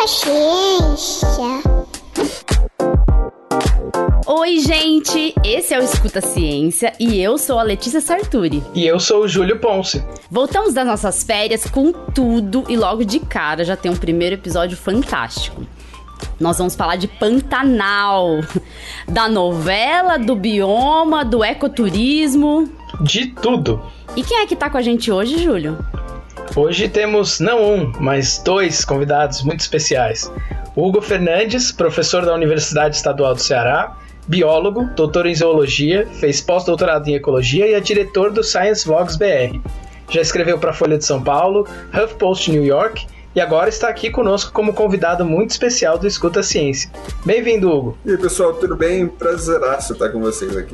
Ciência. Oi, gente! Esse é o Escuta Ciência e eu sou a Letícia Sarturi. E eu sou o Júlio Ponce. Voltamos das nossas férias com tudo e logo de cara já tem um primeiro episódio fantástico. Nós vamos falar de Pantanal, da novela, do bioma, do ecoturismo. De tudo. E quem é que tá com a gente hoje, Júlio? Hoje temos não um, mas dois convidados muito especiais. Hugo Fernandes, professor da Universidade Estadual do Ceará, biólogo, doutor em zoologia, fez pós-doutorado em ecologia e é diretor do Science Vox BR. Já escreveu para a Folha de São Paulo, HuffPost New York e agora está aqui conosco como convidado muito especial do Escuta Ciência. Bem-vindo, Hugo. E aí, pessoal, tudo bem? Prazeraço estar com vocês aqui.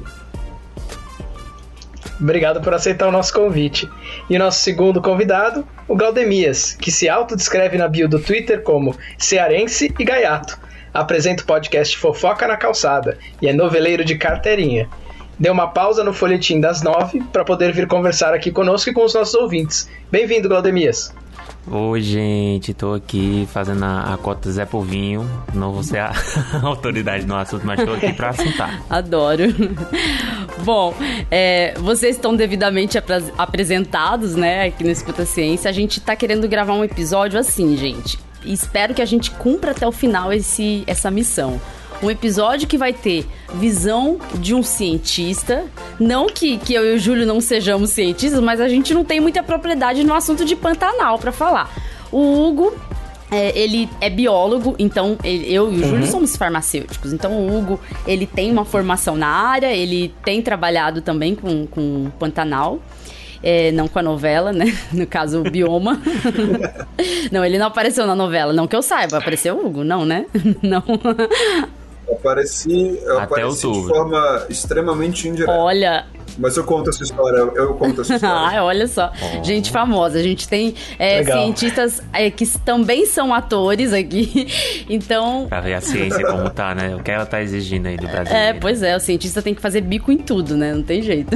Obrigado por aceitar o nosso convite. E o nosso segundo convidado, o Glaudemias, que se autodescreve na bio do Twitter como cearense e gaiato. Apresenta o podcast Fofoca na Calçada e é noveleiro de carteirinha. Deu uma pausa no folhetim das 9 para poder vir conversar aqui conosco e com os nossos ouvintes. Bem-vindo, Glaudemias. Oi, gente, tô aqui fazendo a cota Zé Povinho. Não vou ser a autoridade no assunto, mas tô aqui pra assuntar. Adoro. Bom, vocês estão devidamente apresentados, né, aqui no Escuta Ciência. A gente tá querendo gravar um episódio assim, gente. Espero que a gente cumpra até o final essa missão. Um episódio que vai ter visão de um cientista. Não que eu e o Júlio não sejamos cientistas, mas a gente não tem muita propriedade no assunto de Pantanal pra falar. O Hugo, ele é biólogo, então eu e o Júlio somos farmacêuticos. Então o Hugo, ele tem uma formação na área, ele tem trabalhado também com Pantanal. Não com a novela, né? No caso, o bioma. Não, ele não apareceu na novela, não que eu saiba. Apareceu o Hugo? Não, né? Não. Eu apareci de forma extremamente indireta. Olha... Mas eu conto essa história, Olha só, gente famosa. A gente tem cientistas que também são atores aqui, então... Pra ver a ciência como tá, né? O que ela tá exigindo aí do Brasil. Pois é, o cientista tem que fazer bico em tudo, né? Não tem jeito.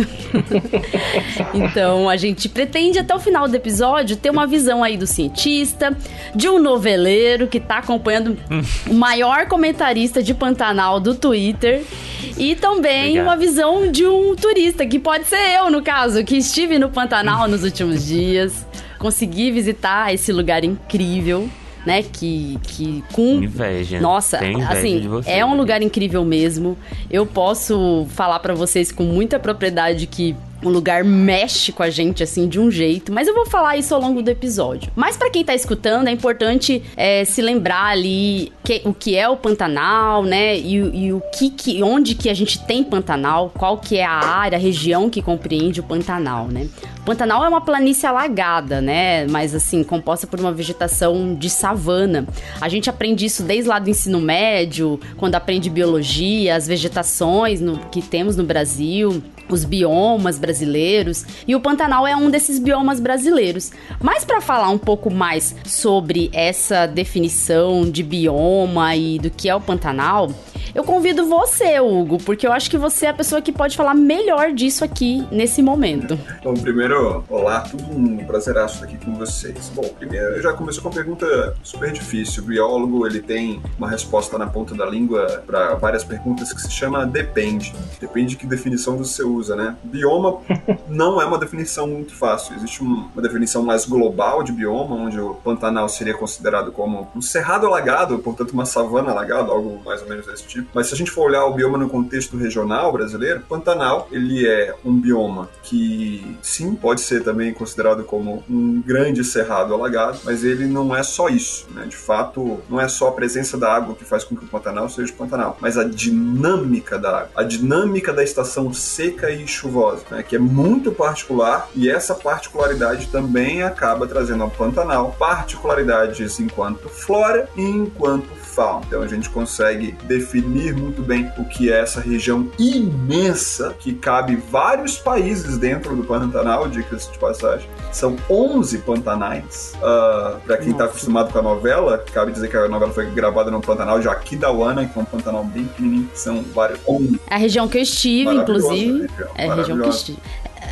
Então, a gente pretende até o final do episódio ter uma visão aí do cientista, de um noveleiro que tá acompanhando o maior comentarista de Pantanal do Twitter e também uma visão de um turista, que pode ser eu, no caso, que estive no Pantanal nos últimos dias, consegui visitar esse lugar incrível, né, que com... Inveja. Nossa, inveja assim, de você, é um lugar incrível mesmo. Eu posso falar pra vocês com muita propriedade que o lugar mexe com a gente, assim, de um jeito. Mas eu vou falar isso ao longo do episódio. Mas pra quem tá escutando, é importante se lembrar ali o que é o Pantanal, né? E onde que a gente tem Pantanal, qual que é a área, a região que compreende o Pantanal, né? O Pantanal é uma planície alagada, né? Mas, assim, composta por uma vegetação de savana. A gente aprende isso desde lá do ensino médio, quando aprende biologia, as vegetações que temos no Brasil, os biomas brasileiros, e o Pantanal é um desses biomas brasileiros. Mas para falar um pouco mais sobre essa definição de bioma e do que é o Pantanal, eu convido você, Hugo, porque eu acho que você é a pessoa que pode falar melhor disso aqui nesse momento. Bom, primeiro, olá, tudo um prazeraço estar aqui com vocês. Bom, primeiro, já começou com uma pergunta super difícil. O biólogo, ele tem uma resposta na ponta da língua para várias perguntas que se chama depende. Depende de que definição você usa, né? Bioma não é uma definição muito fácil. Existe uma definição mais global de bioma, onde o Pantanal seria considerado como um cerrado alagado, portanto uma savana alagada, algo mais ou menos desse tipo. Mas se a gente for olhar o bioma no contexto regional brasileiro, Pantanal, ele é um bioma que, sim, pode ser também considerado como um grande cerrado alagado, mas ele não é só isso, né? De fato, não é só a presença da água que faz com que o Pantanal seja o Pantanal, mas a dinâmica da água, a dinâmica da estação seca e chuvosa, né? Que é muito particular, e essa particularidade também acaba trazendo ao Pantanal particularidades enquanto flora e enquanto fauna. Então a gente consegue definir muito bem o que é essa região imensa que cabe vários países dentro do Pantanal, dicas de passagem. São 11 pantanais. Para quem está acostumado com a novela, cabe dizer que a novela foi gravada no Pantanal de Aquidauana, que é um Pantanal bem pequenininho. São vários. A região que eu estive, inclusive. É a região que eu estive.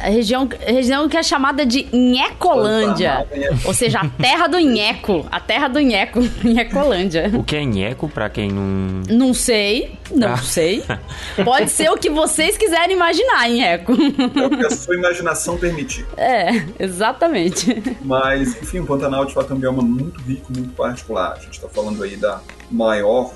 região que é chamada de Nhecolândia. Ou seja, a terra do nheco. A terra do nheco, Nhecolândia. O que é nheco, pra quem não... Não sei. Pode ser o que vocês quiserem imaginar, nheco. É o que a sua imaginação permitir. Exatamente. Mas, enfim, o Pantanal, de fato, é um bioma muito rico, muito particular. A gente tá falando aí da maior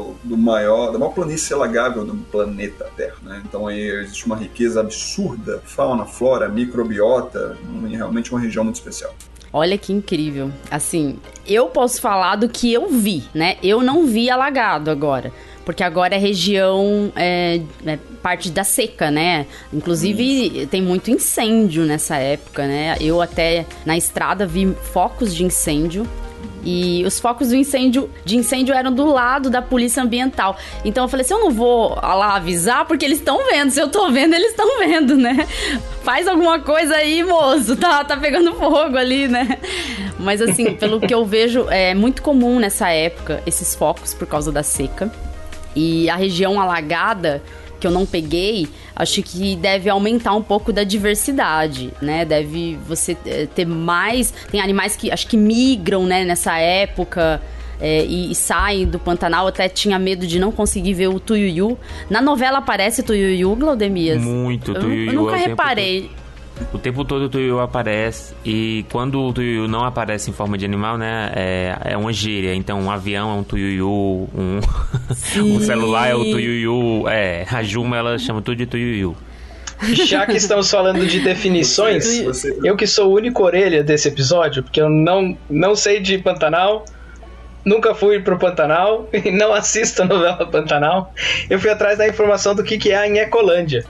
planície alagável do planeta Terra, né? Então aí existe uma riqueza absurda, fauna, flora, microbiota, realmente uma região muito especial. Olha que incrível. Assim, eu posso falar do que eu vi, né? Eu não vi alagado agora, porque agora é região, parte da seca, né? Inclusive, tem muito incêndio nessa época, né? Eu até, na estrada, vi focos de incêndio. E os focos de incêndio eram do lado da polícia ambiental. Então eu falei assim, eu não vou lá avisar porque eles estão vendo. Se eu tô vendo, eles estão vendo, né? Faz alguma coisa aí, moço. Tá pegando fogo ali, né? Mas assim, pelo que eu vejo, é muito comum nessa época esses focos por causa da seca. E a região alagada, que eu não peguei, acho que deve aumentar um pouco da diversidade, né? Deve você ter mais... Tem animais que acho que migram, né, nessa época e saem do Pantanal. Eu até tinha medo de não conseguir ver o tuiuiu. Na novela aparece o tuiuiu, Glaudemias? Muito, tuiuiu. Eu nunca reparei. O tempo todo o tuiuiu aparece, e quando o tuiuiu não aparece em forma de animal, né, é uma gíria. Então, um avião é um tuiuiu, um celular é o tuiuiu, a Juma, ela chama tudo de tuiuiu. Já que estamos falando de definições, eu que sou o único orelha desse episódio, porque eu não sei de Pantanal, nunca fui pro Pantanal e não assisto a novela Pantanal, eu fui atrás da informação do que é a Nhecolândia.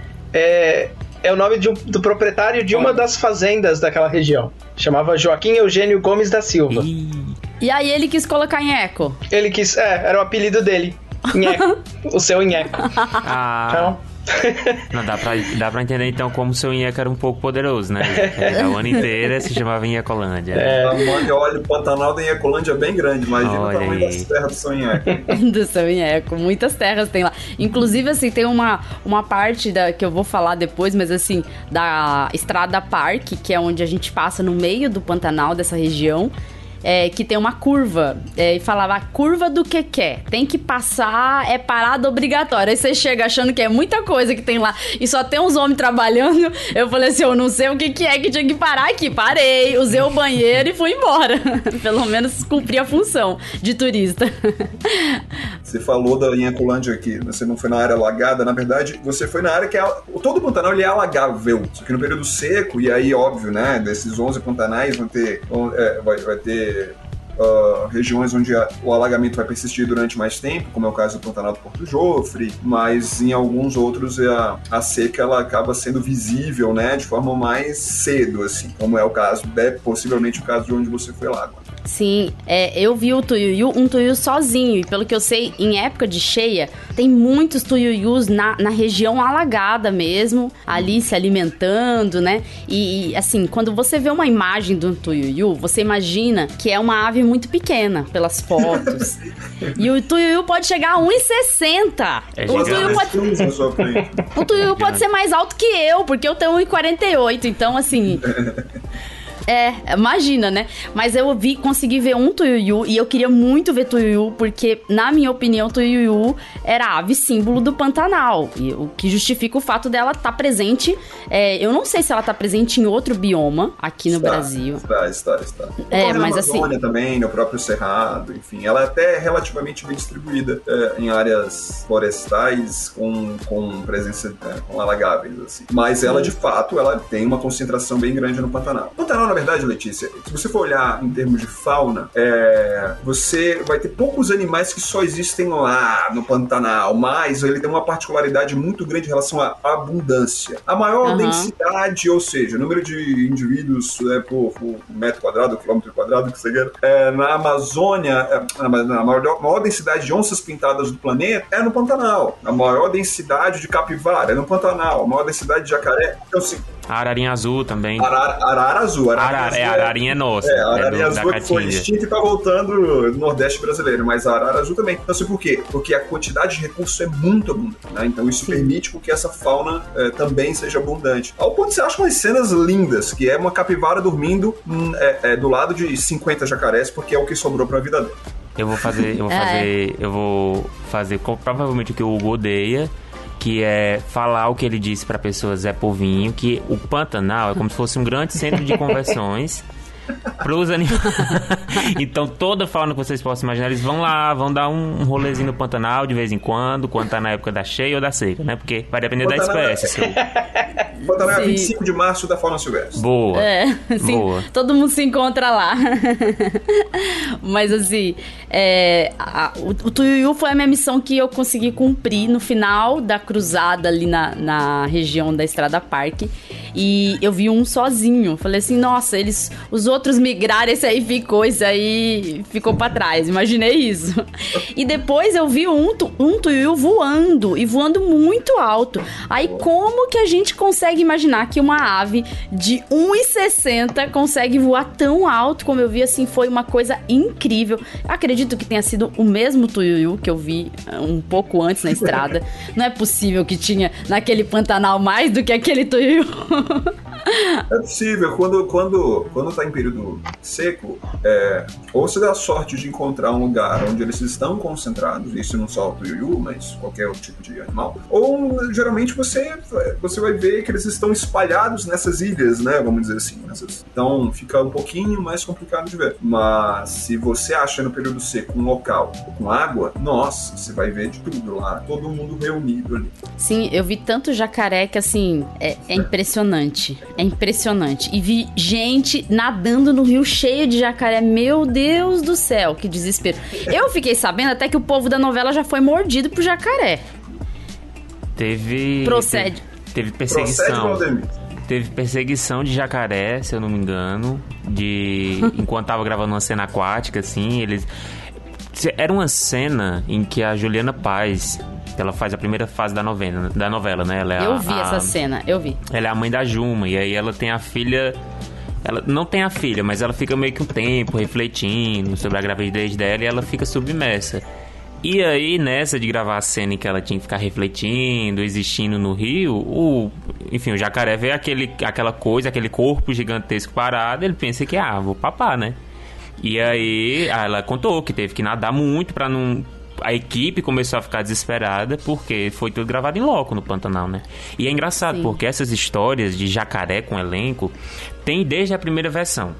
É o nome do proprietário de uma das fazendas daquela região. Chamava Joaquim Eugênio Gomes da Silva. E aí ele quis colocar nheco? Ele quis... era o apelido dele. Nheco. O seu nheco. Então... Não, dá pra entender então como o seu nheco era um pouco poderoso, né? O ano inteiro se chamava Nhecolândia. Olha, o Pantanal da Nhecolândia é bem grande, imagina o tamanho das terras do seu nheco. Do seu nheco, muitas terras tem lá. Inclusive, assim, tem uma parte que eu vou falar depois, mas assim, da Estrada Parque, que é onde a gente passa no meio do Pantanal, dessa região, que tem uma curva, e falava, a curva do que quer, tem que passar, é parada obrigatória. Aí você chega achando que é muita coisa que tem lá e só tem uns homens trabalhando. Eu falei assim, eu não sei o que é que tinha que parar aqui. Parei, usei o banheiro e fui embora. Pelo menos cumpri a função de turista. Você falou da Nhecolândia aqui, você não foi na área alagada, na verdade, você foi na área que todo o Pantanal ele é alagável, só que no período seco, e aí, óbvio, né, desses 11 pantanais vai ter regiões onde o alagamento vai persistir durante mais tempo, como é o caso do Pantanal do Porto Jofre, mas em alguns outros a seca ela acaba sendo visível, né, de forma mais cedo, assim, como é o caso, possivelmente o caso de onde você foi lá. Sim, eu vi um tuiuiu sozinho, e pelo que eu sei, em época de cheia, tem muitos tuiuius na região alagada mesmo, ali se alimentando, né? E assim, quando você vê uma imagem de um tuiuiu, você imagina que é uma ave muito pequena, pelas fotos. E o tuiuiu pode chegar a 1,60. O tuiuiu pode ser mais alto que eu, porque eu tenho 1,48, então assim... imagina, né? Mas eu consegui ver um tuiuiu, e eu queria muito ver tuiuiu, porque, na minha opinião, tuiuiu era a ave símbolo do Pantanal, e o que justifica o fato dela estar presente. Eu não sei se ela está presente em outro bioma aqui no Brasil. Está. Mas assim... Na Amazônia também, no próprio Cerrado, enfim, ela é até relativamente bem distribuída em áreas florestais com presença com alagáveis, assim. Mas ela, de fato, ela tem uma concentração bem grande no Pantanal. Na verdade, Letícia, se você for olhar em termos de fauna, você vai ter poucos animais que só existem lá no Pantanal, mas ele tem uma particularidade muito grande em relação à abundância. A maior densidade, ou seja, o número de indivíduos por metro quadrado, quilômetro quadrado, que você quer, na Amazônia, a maior densidade de onças pintadas do planeta é no Pantanal. A maior densidade de capivara é no Pantanal. A maior densidade de jacaré. Então, assim, A ararinha azul também. Arara azul. A ararinha é nossa. A ararinha azul da que foi extinta e tá voltando no Nordeste brasileiro. Mas a arara azul também. Então, assim, por quê? Porque a quantidade de recursos é muito abundante, né? Então isso permite com que essa fauna também seja abundante. Ao ponto que você acha umas cenas lindas, que é uma capivara dormindo do lado de 50 jacarés, porque é o que sobrou pra vida dele. Eu vou fazer provavelmente o que o Hugo odeia, que é falar o que ele disse pra pessoa Zé Povinho, que o Pantanal é como se fosse um grande centro de conversões pros animais. Então toda fauna que vocês possam imaginar, eles vão lá, vão dar um rolezinho no Pantanal de vez em quando tá na época da cheia ou da seca, né? Porque vai depender da espécie. Pantanal é 25 de março da fauna silvestre. Boa. Sim, boa. Todo mundo se encontra lá. Mas assim, o Tuiuiu foi a minha missão que eu consegui cumprir no final da cruzada ali na região da Estrada Parque. E eu vi um sozinho. Falei assim, nossa, os outros migraram, esse aí ficou pra trás. Imaginei isso. E depois eu vi um tuiuiu voando, e voando muito alto. Aí como que a gente consegue imaginar que uma ave de 1,60 consegue voar tão alto como eu vi? Assim, foi uma coisa incrível. Acredito que tenha sido o mesmo tuiuiu que eu vi um pouco antes na estrada. Não é possível que tinha naquele Pantanal mais do que aquele tuiuiu. É possível. Quando tá em período seco, ou você dá a sorte de encontrar um lugar onde eles estão concentrados, isso não só o tuiuiu, mas qualquer outro tipo de animal, ou geralmente você vai ver que eles estão espalhados nessas ilhas, né, vamos dizer assim. Então fica um pouquinho mais complicado de ver. Mas se você acha no período seco um local com água, nossa, você vai ver de tudo lá, todo mundo reunido ali. Sim, eu vi tanto jacaré que assim, é impressionante. É impressionante. E vi gente nadando no rio cheio de jacaré. Meu Deus do céu, que desespero. Eu fiquei sabendo até que o povo da novela já foi mordido por jacaré. Teve perseguição. Teve perseguição de jacaré, se eu não me engano, enquanto tava gravando uma cena aquática, assim, era uma cena em que a Juliana Paz, ela faz a primeira fase da novela, né? Eu vi essa cena, eu vi. Ela é a mãe da Juma, e aí ela tem a filha... Ela não tem a filha, mas ela fica meio que um tempo refletindo sobre a gravidez dela, e ela fica submersa. E aí, nessa de gravar a cena em que ela tinha que ficar refletindo, existindo no rio, o jacaré vê aquela coisa, aquele corpo gigantesco parado, ele pensa que, vou papar, né? E aí, ela contou que teve que nadar muito pra não... A equipe começou a ficar desesperada porque foi tudo gravado em loco no Pantanal, né? E é engraçado, sim, porque essas histórias de jacaré com elenco tem desde a primeira versão.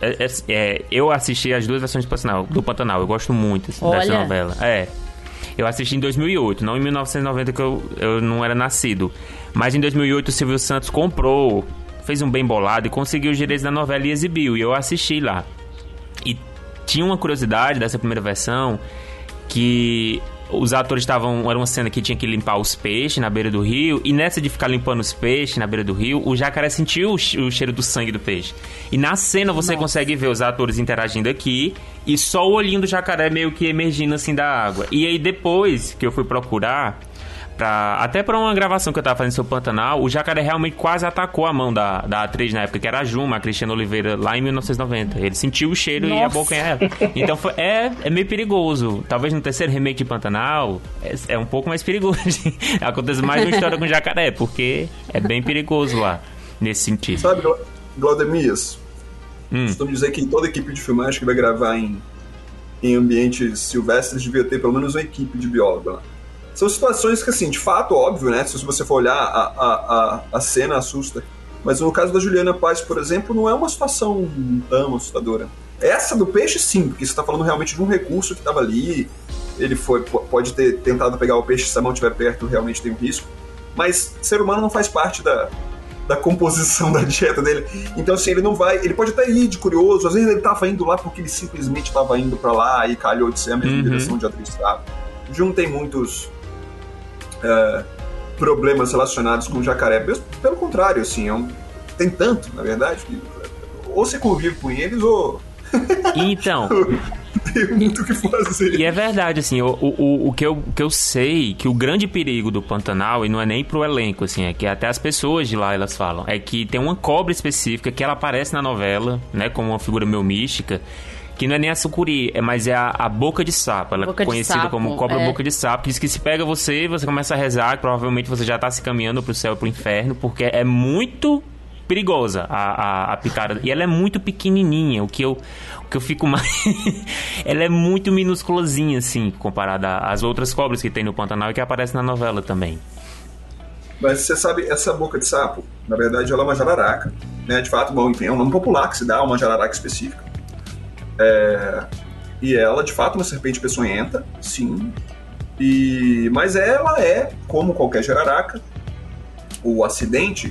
Eu assisti as duas versões do Pantanal. Eu gosto muito dessa novela. Eu assisti em 2008, não em 1990, que eu não era nascido. Mas em 2008 o Silvio Santos fez um bem bolado e conseguiu os direitos da novela e exibiu. E eu assisti lá. E tinha uma curiosidade dessa primeira versão, que os atores era uma cena que tinha que limpar os peixes na beira do rio, e nessa de ficar limpando os peixes na beira do rio, o jacaré sentiu o cheiro do sangue do peixe. E na cena você consegue ver os atores interagindo aqui, e só o olhinho do jacaré meio que emergindo assim da água. E aí depois que eu fui procurar, até pra uma gravação que eu tava fazendo sobre o Pantanal, o jacaré realmente quase atacou a mão da atriz na época, que era a Juma, a Cristiana Oliveira, lá em 1990. Ele sentiu o cheiro e abocanhou ela. Então é meio perigoso. Talvez no terceiro remake de Pantanal é um pouco mais perigoso. Acontece mais uma história com jacaré, porque é bem perigoso lá, nesse sentido. Sabe, Glaudemias, costumo dizer que toda equipe de filmagem que vai gravar em ambientes silvestres devia ter pelo menos uma equipe de biólogo lá. São situações que, assim, de fato, óbvio, né? Se você for olhar, a cena assusta. Mas no caso da Juliana Paz, por exemplo, não é uma situação tão assustadora. Essa do peixe, sim, porque você está falando realmente de um recurso que estava ali. Ele pode ter tentado pegar o peixe, se a mão estiver perto, realmente tem um risco. Mas ser humano não faz parte da composição da dieta dele. Então, assim, ele não vai... Ele pode até ir de curioso. Às vezes ele estava indo lá porque ele simplesmente estava indo para lá e calhou de ser a mesma direção de atriz estava. Não tem muitos... problemas relacionados com o jacaré. Pelo contrário, assim, tem tanto, na verdade, que ou você convive com eles ou... Então, tem muito o que fazer. E é verdade, assim, o que eu sei, que o grande perigo do Pantanal, e não é nem pro elenco, assim, é que até as pessoas de lá, elas falam, é que tem uma cobra específica que ela aparece na novela, né, como uma figura meio mística, que não é nem a sucuri, mas é a boca de sapo. Ela é conhecida como cobra boca de sapo. Que diz que se pega você começa a rezar, provavelmente você já tá se caminhando pro céu e pro inferno, porque é muito perigosa a picada. E ela é muito pequenininha, o que eu fico mais... ela é muito minúsculazinha, assim, comparada às outras cobras que tem no Pantanal e que aparecem na novela também. Mas você sabe, essa boca de sapo, na verdade, ela é uma jararaca, né? De fato, bom, enfim, é um nome popular que se dá a uma jararaca específica. E ela, de fato, é uma serpente peçonhenta, sim. Mas ela é, como qualquer jararaca, o acidente,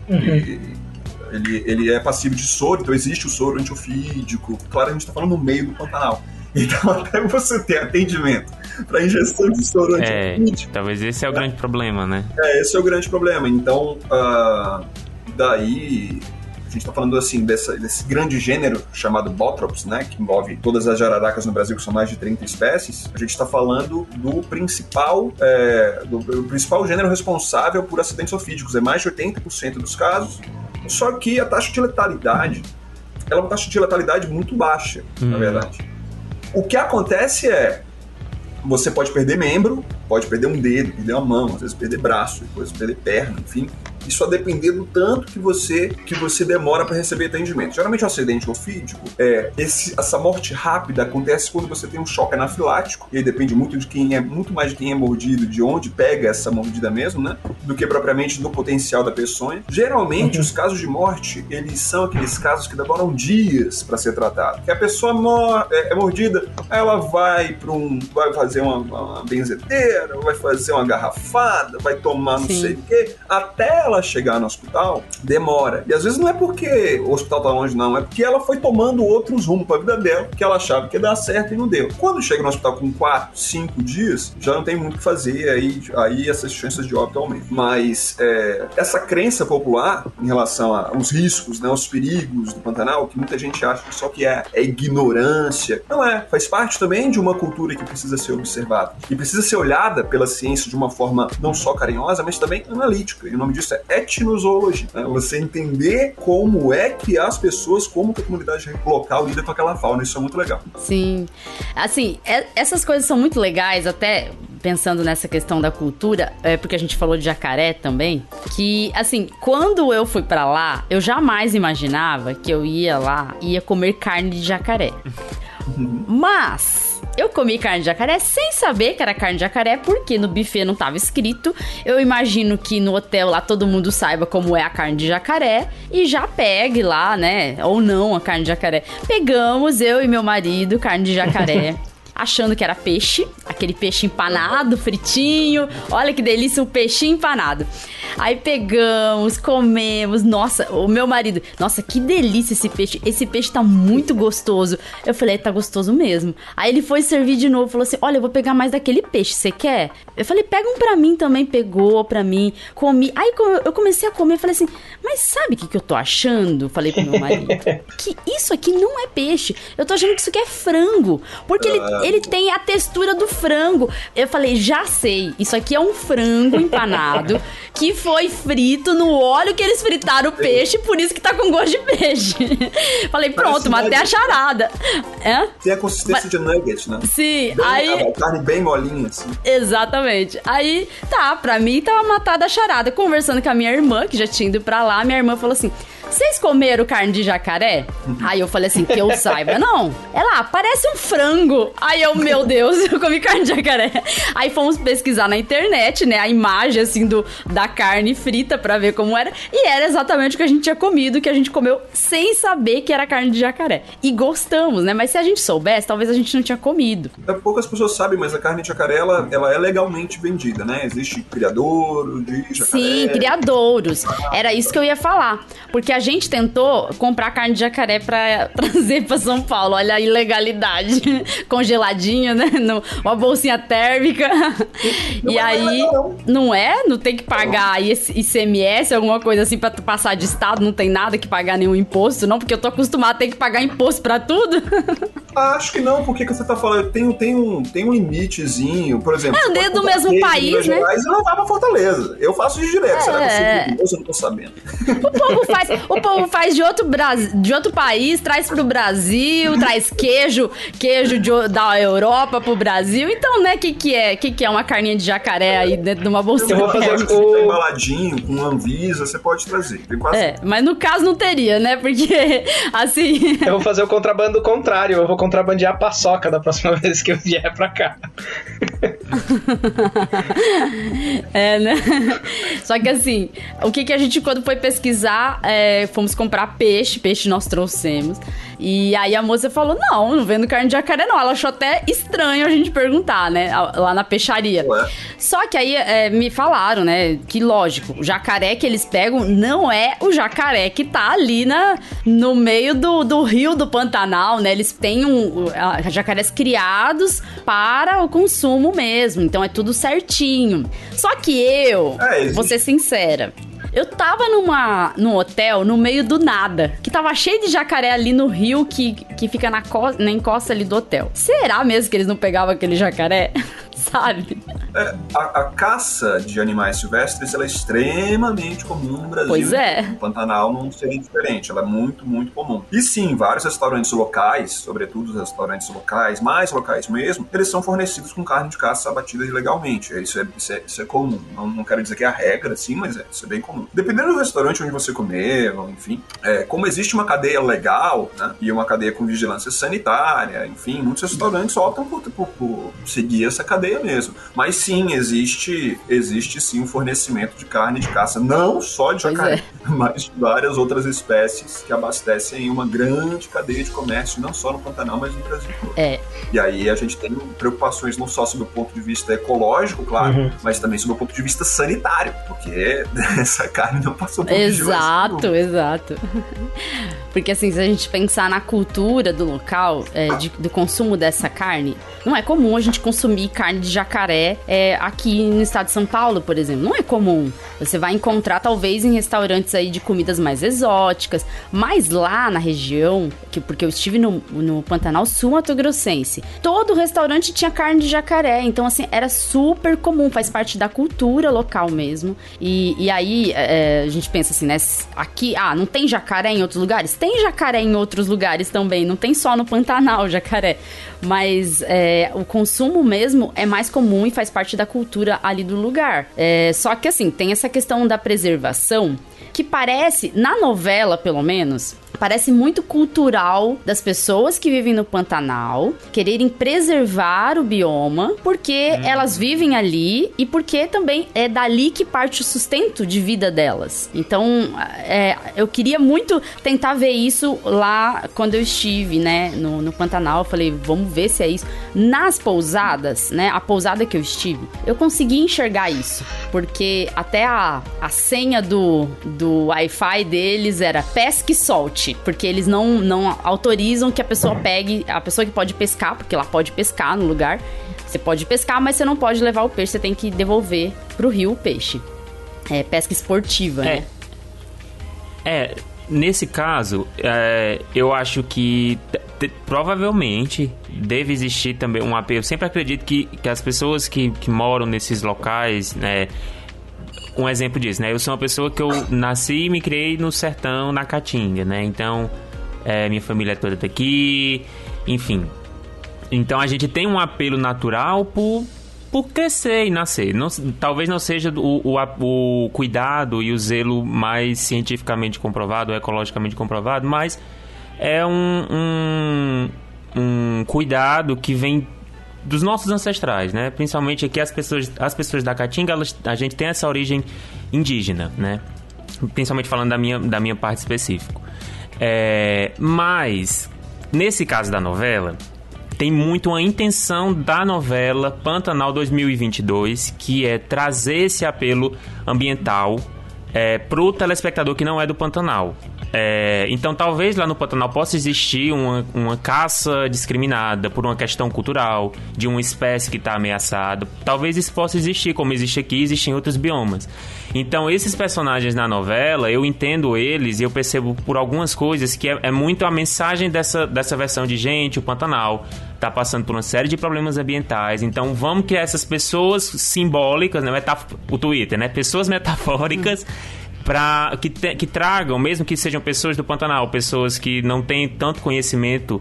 ele é passivo de soro, então existe o soro antiofídico. Claro, a gente está falando no meio do Pantanal. Então, até você ter atendimento para injeção de soro antiofídico... talvez esse é o grande problema, né? Esse é o grande problema. Então, daí... A gente está falando assim desse grande gênero chamado Bothrops, né, que envolve todas as jararacas no Brasil, que são mais de 30 espécies. A gente está falando do principal gênero responsável por acidentes ofídicos. É mais de 80% dos casos. Só que a taxa de letalidade, ela é uma taxa de letalidade muito baixa, na verdade. O que acontece é, você pode perder membro, pode perder um dedo, perder uma mão, às vezes perder braço, depois perder perna, enfim. Isso a depender do tanto que você demora para receber atendimento. Geralmente o acidente ofídico, essa morte rápida acontece quando você tem um choque anafilático, e aí depende muito mais de quem é mordido, de onde pega essa mordida mesmo, né? Do que propriamente do potencial da peçonha. Geralmente os casos de morte, eles são aqueles casos que demoram dias para ser tratado. Que a pessoa é mordida, ela vai fazer uma benzedeira, vai fazer uma garrafada, vai tomar não sei o quê, até ela chegar no hospital, demora. E às vezes não é porque o hospital tá longe, não. É porque ela foi tomando outros rumos pra vida dela, que ela achava que ia dar certo e não deu. Quando chega no hospital com 4, 5 dias, já não tem muito o que fazer, aí essas chances de óbito aumentam. Mas essa crença popular em relação aos riscos, né, aos perigos do Pantanal, que muita gente acha só que é ignorância. Não é. Faz parte também de uma cultura que precisa ser observada. E precisa ser olhada pela ciência de uma forma não só carinhosa, mas também analítica. E o nome disso é etnozoologia, né? Você entender como é que as pessoas, como que a comunidade local lida com aquela fauna. Isso é muito legal. Sim. Assim, essas coisas são muito legais, até pensando nessa questão da cultura, porque a gente falou de jacaré também, que, assim, quando eu fui pra lá, eu jamais imaginava que eu ia comer carne de jacaré. Mas eu comi carne de jacaré sem saber que era carne de jacaré, porque no buffet não estava escrito. Eu imagino que no hotel lá todo mundo saiba como é a carne de jacaré e já pegue lá, né? Ou não a carne de jacaré. Pegamos, eu e meu marido, carne de jacaré. Achando que era peixe, aquele peixe empanado, fritinho. Olha que delícia, um peixinho empanado. Aí pegamos, comemos. Nossa, o meu marido, nossa, que delícia esse peixe. Esse peixe tá muito gostoso. Eu falei, tá gostoso mesmo. Aí ele foi servir de novo, falou assim, olha, eu vou pegar mais daquele peixe, você quer? Eu falei, pega um pra mim também. Pegou pra mim, comi. Aí eu comecei a comer, falei assim, mas sabe o que eu tô achando? Falei pro meu marido, que isso aqui não é peixe. Eu tô achando que isso aqui é frango. Porque ele tem a textura do frango. Eu falei, já sei, isso aqui é um frango empanado que foi frito no óleo que eles fritaram o peixe, por isso que tá com gosto de peixe. Falei, pronto, matei a charada. Tem a consistência de nugget, né? Sim, aí... carne bem molinha, assim. Exatamente. Aí, pra mim, tava matada a charada. Conversando com a minha irmã, que já tinha ido pra lá, minha irmã falou assim, vocês comeram carne de jacaré? Aí eu falei assim, que eu saiba. Não. Ela, parece um frango. Aí eu, meu Deus, eu comi carne de jacaré. Aí fomos pesquisar na internet, né, a imagem, assim, da carne frita pra ver como era. E era exatamente o que a gente tinha comido, que a gente comeu sem saber que era carne de jacaré. E gostamos, né? Mas se a gente soubesse, talvez a gente não tinha comido. Poucas pessoas sabem, mas a carne de jacaré, ela é legalmente vendida, né? Existe criadouro de jacaré. Sim, criadouros. Era isso que eu ia falar. Porque a gente tentou comprar carne de jacaré pra trazer pra São Paulo. Olha a ilegalidade. Congeladinho, né? Uma bolsinha térmica. E aí, não é? Não tem que pagar ICMS, alguma coisa assim pra passar de estado? Não tem nada que pagar nenhum imposto, não? Porque eu tô acostumado a ter que pagar imposto pra tudo. Acho que não, porque que você tá falando? Tem um limitezinho, por exemplo. É dentro do mesmo país, né? Gerais, e levar pra Fortaleza. Eu faço isso direto. Será que eu não tô sabendo? O povo faz de outro país, traz pro Brasil, traz queijo da Europa pro Brasil. Então, né, que é uma carninha de jacaré aí dentro de uma bolsinha? Eu vou fazer tá embaladinho, com Anvisa, você pode trazer. Mas no caso não teria, né? Porque, assim... Eu vou fazer o contrabando contrário. Eu vou contrabandear a paçoca da próxima vez que eu vier pra cá. Né? Só que assim, o que a gente, quando foi pesquisar, fomos comprar peixe nós trouxemos. E aí a moça falou, não vendo carne de jacaré não. Ela achou até estranho a gente perguntar, né? Lá na peixaria. Ué. Só que aí me falaram, né? Que lógico, o jacaré que eles pegam não é o jacaré que tá ali no meio do rio do Pantanal, né? Eles têm jacarés criados para o consumo mesmo. Então é tudo certinho. Só que vou ser sincera, eu tava num hotel no meio do nada, que tava cheio de jacaré ali no rio que fica na encosta ali do hotel. Será mesmo que eles não pegavam aquele jacaré? Sabe? A caça de animais silvestres, ela é extremamente comum no Brasil. Pois é. No Pantanal não seria diferente, ela é muito, muito comum. E sim, vários restaurantes locais, sobretudo os restaurantes locais, mais locais mesmo, eles são fornecidos com carne de caça abatida ilegalmente. Isso é comum. Não quero dizer que é a regra, sim, mas isso é bem comum. Dependendo do restaurante onde você comer, enfim, como existe uma cadeia legal, né, e uma cadeia com vigilância sanitária, enfim, muitos restaurantes optam por seguir essa cadeia mesmo. Mas sim, existe sim um fornecimento de carne de caça, não só de jacaré, mas de várias outras espécies que abastecem uma grande cadeia de comércio, não só no Pantanal, mas no Brasil todo. E aí a gente tem preocupações não só sob o ponto de vista ecológico, claro, mas também sob o ponto de vista sanitário, porque essa carne não passou por vigilância. Exato. Porque assim, se a gente pensar na cultura do local, do consumo dessa carne, não é comum a gente consumir carne de jacaré aqui no estado de São Paulo, por exemplo. Não é comum. Você vai encontrar talvez em restaurantes aí de comidas mais exóticas, mas lá na região, porque eu estive no Pantanal Sul-Mato-Grossense, todo restaurante tinha carne de jacaré. Então assim, era super comum, faz parte da cultura local mesmo. E aí a gente pensa assim, né? Aqui, não tem jacaré em outros lugares? Tem jacaré em outros lugares também, não tem só no Pantanal jacaré. Mas o consumo mesmo é mais comum e faz parte da cultura ali do lugar. Só que assim, tem essa questão da preservação que parece, na novela pelo menos, parece muito cultural das pessoas que vivem no Pantanal quererem preservar o bioma, porque elas vivem ali e porque também é dali que parte o sustento de vida delas. Então, eu queria muito tentar ver isso lá quando eu estive, né, no Pantanal. Eu falei, vamos ver se é isso. Nas pousadas, né, a pousada que eu estive, eu consegui enxergar isso, porque até a senha do Wi-Fi deles era pesca e solte, porque eles não autorizam que a pessoa pegue, a pessoa que pode pescar, porque lá pode pescar no lugar, você pode pescar, mas você não pode levar o peixe, você tem que devolver pro rio o peixe. É pesca esportiva, né? Nesse caso, eu acho que provavelmente deve existir também um apelo. Eu sempre acredito que as pessoas que moram nesses locais, né, um exemplo disso, né? Eu sou uma pessoa que eu nasci e me criei no sertão, na Caatinga, né? Então, minha família é toda daqui, enfim. Então, a gente tem um apelo natural por crescer e nascer. Talvez não seja o cuidado e o zelo mais cientificamente comprovado, ecologicamente comprovado, mas é um cuidado que vem dos nossos ancestrais, né? Principalmente aqui as pessoas da Caatinga, a gente tem essa origem indígena, né? Principalmente falando da minha parte específica. Mas, nesse caso da novela, tem muito uma intenção da novela Pantanal 2022, que é trazer esse apelo ambiental pro telespectador que não é do Pantanal. Então talvez lá no Pantanal possa existir uma caça discriminada por uma questão cultural, de uma espécie que está ameaçada. Talvez isso possa existir, como existe aqui, existe em outros biomas. Então esses personagens na novela, eu entendo eles e eu percebo por algumas coisas que é muito a mensagem dessa versão de gente, o Pantanal está passando por uma série de problemas ambientais, então vamos criar essas pessoas simbólicas, né? O Twitter, né? Pessoas metafóricas que tragam, mesmo que sejam pessoas do Pantanal, pessoas que não têm tanto conhecimento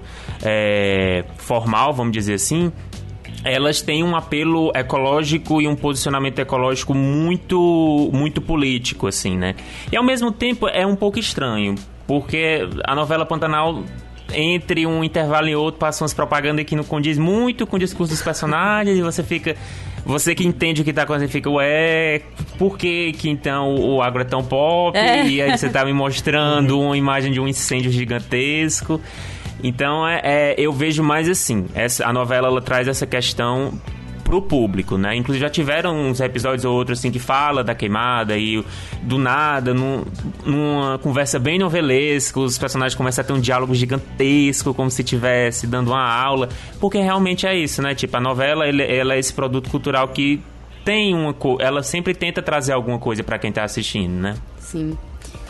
formal, vamos dizer assim, elas têm um apelo ecológico e um posicionamento ecológico muito, muito político, assim, né? E ao mesmo tempo é um pouco estranho, porque a novela Pantanal, entre um intervalo e outro, passa umas propagandas que não condiz muito com o discurso dos personagens, e você que entende o que tá acontecendo fica, por que então o agro é tão pop? E aí você tá me mostrando uma imagem de um incêndio gigantesco. Então eu vejo mais assim, a novela ela traz essa questão pro público, né? Inclusive já tiveram uns episódios ou outros assim que fala da queimada e do nada, numa conversa bem novelesca, os personagens começam a ter um diálogo gigantesco, como se estivesse dando uma aula, porque realmente é isso, né? Tipo, a novela ela é esse produto cultural que tem ela sempre tenta trazer alguma coisa pra quem tá assistindo, né? Sim.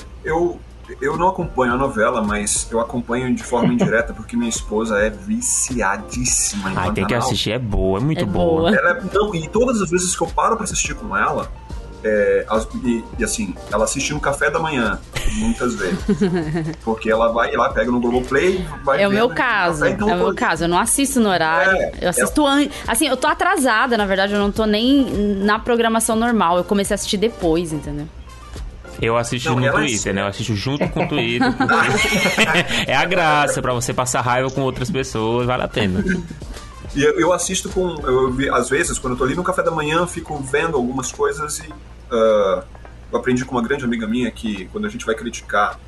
Eu não acompanho a novela, mas eu acompanho de forma indireta porque minha esposa é viciadíssima em Pantanal. Tem que assistir, é boa, é muito boa. E todas as vezes que eu paro pra assistir com ela, assim, ela assiste no café da manhã, muitas vezes. Porque ela vai lá, pega no Globoplay, vai É o meu caso, eu não assisto no horário, eu assisto assim, eu tô atrasada, na verdade, eu não tô nem na programação normal, eu comecei a assistir depois, entendeu? Eu assisto no Twitter, né? Eu assisto junto com o Twitter, porque é a graça pra você passar raiva com outras pessoas, vale a pena. E eu assisto às vezes, quando eu tô ali no café da manhã, eu fico vendo algumas coisas e eu aprendi com uma grande amiga minha que quando a gente vai criticar,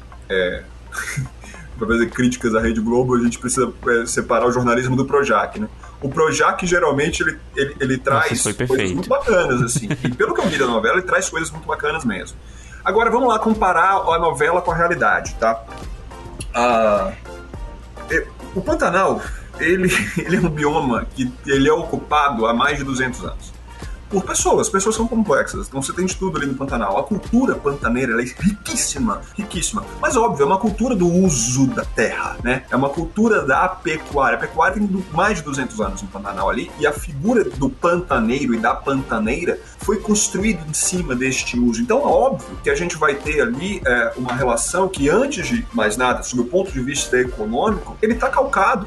pra fazer críticas à Rede Globo, a gente precisa separar o jornalismo do Projac, né? O Projac, geralmente, ele traz coisas muito bacanas, assim. E pelo que eu vi da novela, ele traz coisas muito bacanas mesmo. Agora, vamos lá comparar a novela com a realidade, tá? O Pantanal, ele é um bioma que ele é ocupado há mais de 200 anos. Por pessoas. As pessoas são complexas. Então você tem de tudo ali no Pantanal. A cultura pantaneira ela é riquíssima, riquíssima. Mas óbvio, é uma cultura do uso da terra, né? É uma cultura da pecuária. A pecuária tem mais de 200 anos no Pantanal ali. E a figura do pantaneiro e da pantaneira foi construída em cima deste uso. Então é óbvio que a gente vai ter ali uma relação que, antes de mais nada, sob o ponto de vista econômico, ele está calcado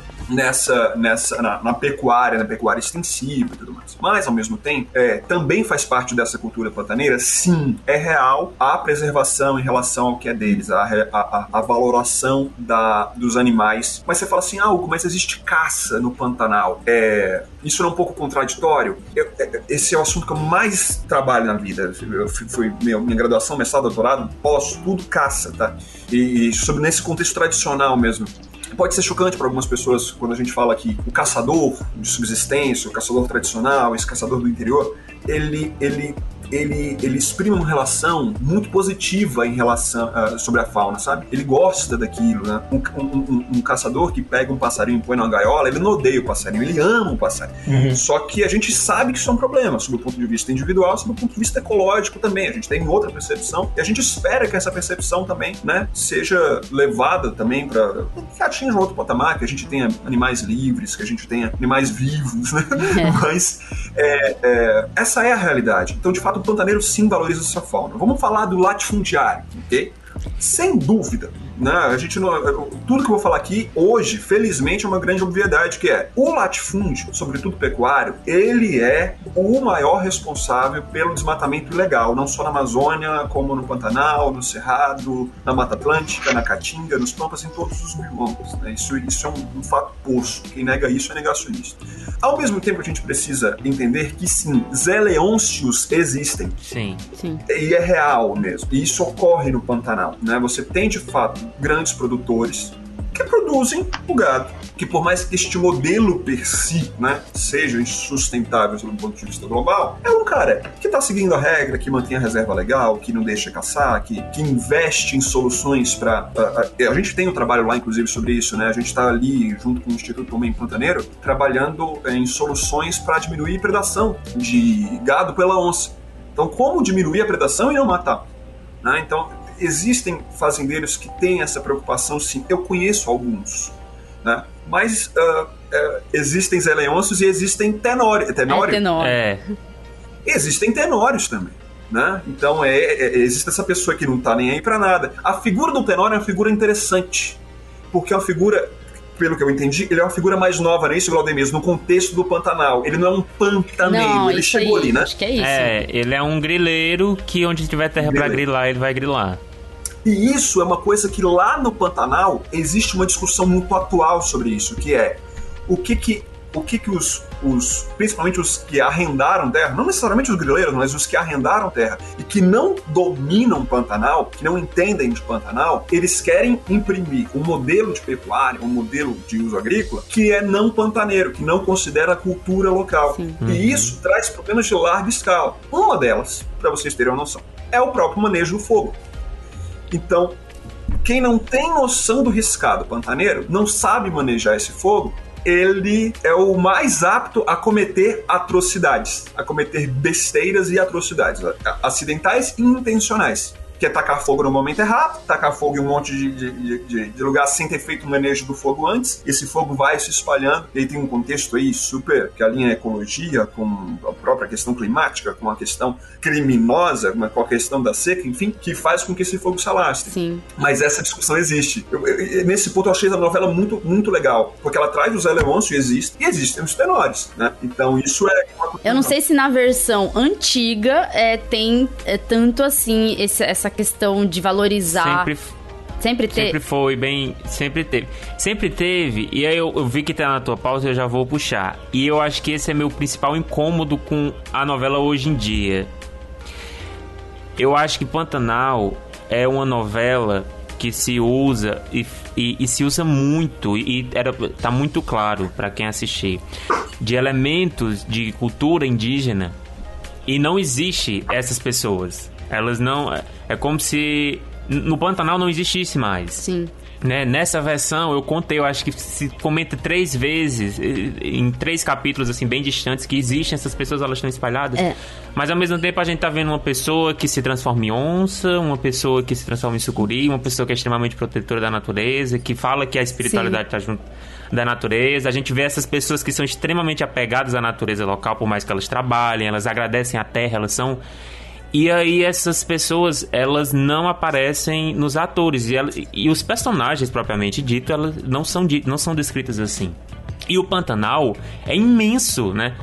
na pecuária extensiva e tudo mais. Mas, ao mesmo tempo, também faz parte dessa cultura pantaneira. Sim, é real a preservação em relação ao que é deles, a valoração dos animais. Mas você fala assim, Hugo, mas existe caça no Pantanal. Isso não é um pouco contraditório? Esse é o assunto que eu mais trabalho na vida. Minha graduação, mestrado, doutorado, tudo caça, tá? E nesse contexto tradicional mesmo. Pode ser chocante para algumas pessoas quando a gente fala que o caçador de subsistência, o caçador tradicional, esse caçador do interior, ele exprime uma relação muito positiva em relação sobre a fauna, sabe? Ele gosta daquilo, né? Um caçador que pega um passarinho e põe numa gaiola, ele não odeia o passarinho, ele ama o passarinho. Uhum. Só que a gente sabe que isso é um problema, sob o ponto de vista individual, sob o ponto de vista ecológico também. A gente tem outra percepção e a gente espera que essa percepção também, né, seja levada também para que atinja outro patamar, que a gente tenha animais livres, que a gente tenha animais vivos, né? Mas essa é a realidade. Então, de fato, o pantaneiro sim valoriza essa fauna. Vamos falar do latifundiário, ok? Sem dúvida, né? Tudo que eu vou falar aqui hoje, felizmente, é uma grande obviedade, que é o latifúndio, sobretudo pecuário, ele é o maior responsável pelo desmatamento ilegal, não só na Amazônia, como no Pantanal, no Cerrado, na Mata Atlântica, na Caatinga, nos Pampas, em todos os biomas, né? Isso é um fato posto. Quem nega isso é negacionista. Ao mesmo tempo, a gente precisa entender que sim, Zé Leôncios existem. Sim. E é real mesmo. E isso ocorre no Pantanal, né? Você tem, de fato, grandes produtores que produzem o gado. Que por mais que este modelo per si, né, seja insustentável do ponto de vista global, é um cara que está seguindo a regra, que mantém a reserva legal, que não deixa caçar, que investe em soluções para... A gente tem um trabalho lá, inclusive, sobre isso, né? A gente está ali, junto com o Instituto Homem Pantaneiro, trabalhando em soluções para diminuir a predação de gado pela onça. Então, como diminuir a predação e não matar? Né? Então, existem fazendeiros que têm essa preocupação, sim. Eu conheço alguns, né? Mas existem Zé Leôncios e existem tenórios. Existem tenórios também, né? Então existe essa pessoa que não tá nem aí pra nada. A figura do tenório é uma figura interessante, porque é uma figura, pelo que eu entendi, ele é uma figura mais nova, né? Isso, Glaudemir, no contexto do Pantanal. Ele não é um pantaneiro, não, ele chegou aí, ali, né? Acho que é isso. Ele é um grileiro que onde tiver terra pra grilar, ele vai grilar. E isso é uma coisa que lá no Pantanal existe uma discussão muito atual sobre isso, que é o que os principalmente os que arrendaram terra, não necessariamente os grileiros, mas os que arrendaram terra e que não dominam Pantanal, que não entendem de Pantanal, eles querem imprimir um modelo de pecuária, um modelo de uso agrícola que é não pantaneiro, que não considera a cultura local. Sim. E isso traz problemas de larga escala. Uma delas, para vocês terem uma noção, é o próprio manejo do fogo. Então, quem não tem noção do riscado pantaneiro, não sabe manejar esse fogo, ele é o mais apto a cometer atrocidades, a cometer besteiras e atrocidades, acidentais e intencionais. Que é tacar fogo no momento errado, tacar fogo em um monte de lugar sem ter feito o manejo do fogo antes. Esse fogo vai se espalhando, e aí tem um contexto aí super, que alinha a ecologia com a própria questão climática, com a questão criminosa, com a questão da seca, enfim, que faz com que esse fogo se alastre. Sim. Mas essa discussão existe. Nesse ponto eu achei a novela muito, muito legal, porque ela traz o Zé Leôncio, e existem os tenórios, né? Então isso é... Eu não sei se na versão antiga tem tanto assim essa questão de valorizar. Sempre teve? Sempre teve, e aí eu vi que tá na tua pauta, eu já vou puxar. E eu acho que esse é meu principal incômodo com a novela hoje em dia. Eu acho que Pantanal é uma novela que se usa e se usa muito, e tá muito claro para quem assistir, de elementos de cultura indígena, e não existe essas pessoas. Elas não... É como se no Pantanal não existisse mais. Sim. Né? Nessa versão, eu acho que se comenta 3 vezes, em 3 capítulos, assim, bem distantes, que existem essas pessoas, elas estão espalhadas. Mas, ao mesmo tempo, a gente tá vendo uma pessoa que se transforma em onça, uma pessoa que se transforma em sucuri, uma pessoa que é extremamente protetora da natureza, que fala que a espiritualidade está junto da natureza. A gente vê essas pessoas que são extremamente apegadas à natureza local, por mais que elas trabalhem, elas agradecem a terra, elas são... E aí essas pessoas, elas não aparecem nos atores. E os personagens, propriamente dito, elas não são descritas assim. E o Pantanal é imenso, né?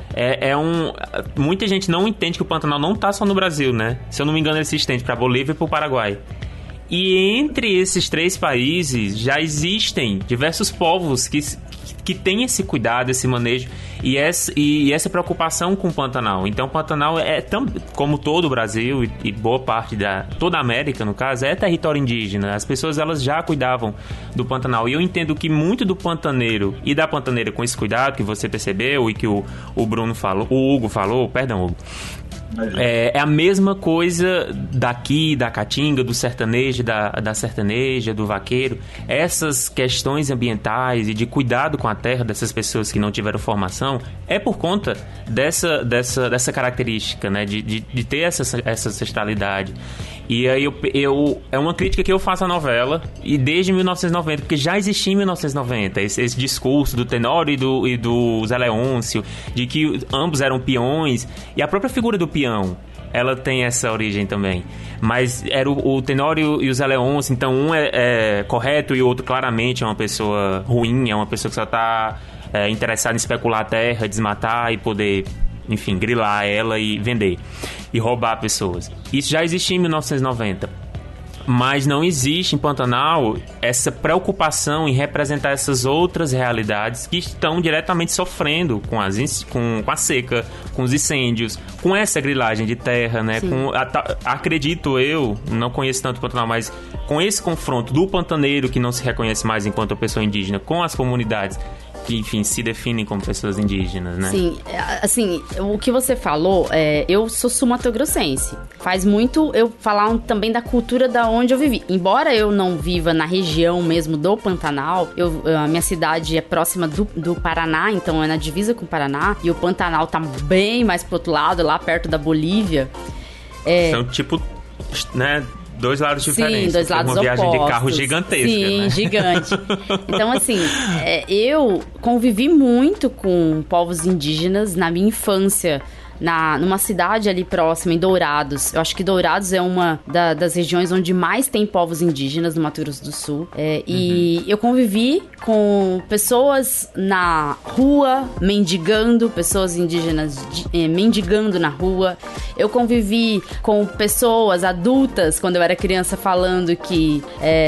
Muita gente não entende que o Pantanal não tá só no Brasil, né? Se eu não me engano, ele se estende para Bolívia e para o Paraguai. E entre esses 3 países já existem diversos povos que têm esse cuidado, esse manejo e essa preocupação com o Pantanal. Então o Pantanal como todo o Brasil e boa parte toda a América, no caso, é território indígena. As pessoas, elas já cuidavam do Pantanal. E eu entendo que muito do pantaneiro e da pantaneira, com esse cuidado que você percebeu e que o Bruno falou, o Hugo falou, perdão, Hugo, é a mesma coisa daqui, da caatinga, do sertanejo, da sertaneja, do vaqueiro. Essas questões ambientais e de cuidado com a terra dessas pessoas que não tiveram formação é por conta dessa característica, né? De ter essa ancestralidade. E aí é uma crítica que eu faço à novela, e desde 1990, porque já existia em 1990 esse discurso do Tenório e do Zé Leôncio, de que ambos eram peões, e a própria figura do peão, ela tem essa origem também. Mas era o Tenório e o Zé Leôncio, então um é correto e o outro claramente é uma pessoa ruim, é uma pessoa que só está interessada em especular a terra, desmatar e poder, enfim, grilar ela e vender e roubar pessoas. Isso já existia em 1990. Mas não existe em Pantanal essa preocupação em representar essas outras realidades que estão diretamente sofrendo com a seca, com os incêndios, com essa grilagem de terra, né? Acredito eu, não conheço tanto o Pantanal, mas com esse confronto do pantaneiro que não se reconhece mais enquanto pessoa indígena com as comunidades que, enfim, se definem como pessoas indígenas, né? Sim, assim, o que você falou, eu sou sumatogrossense. Faz muito eu falar também da cultura da onde eu vivi. Embora eu não viva na região mesmo do Pantanal, a minha cidade é próxima do Paraná, então é na divisa com o Paraná, e o Pantanal tá bem mais pro outro lado, lá perto da Bolívia. São tipo, né... Dois lados diferentes. Sim, dois lados opostos. Uma viagem de carro gigantesca, sim, né? Gigante. Então, assim, eu convivi muito com povos indígenas na minha infância, numa cidade ali próxima, em Dourados. Eu acho que Dourados é uma das regiões onde mais tem povos indígenas no Mato Grosso do Sul. E eu convivi com pessoas na rua, mendigando, pessoas indígenas mendigando na rua. Eu convivi com pessoas adultas, quando eu era criança, falando que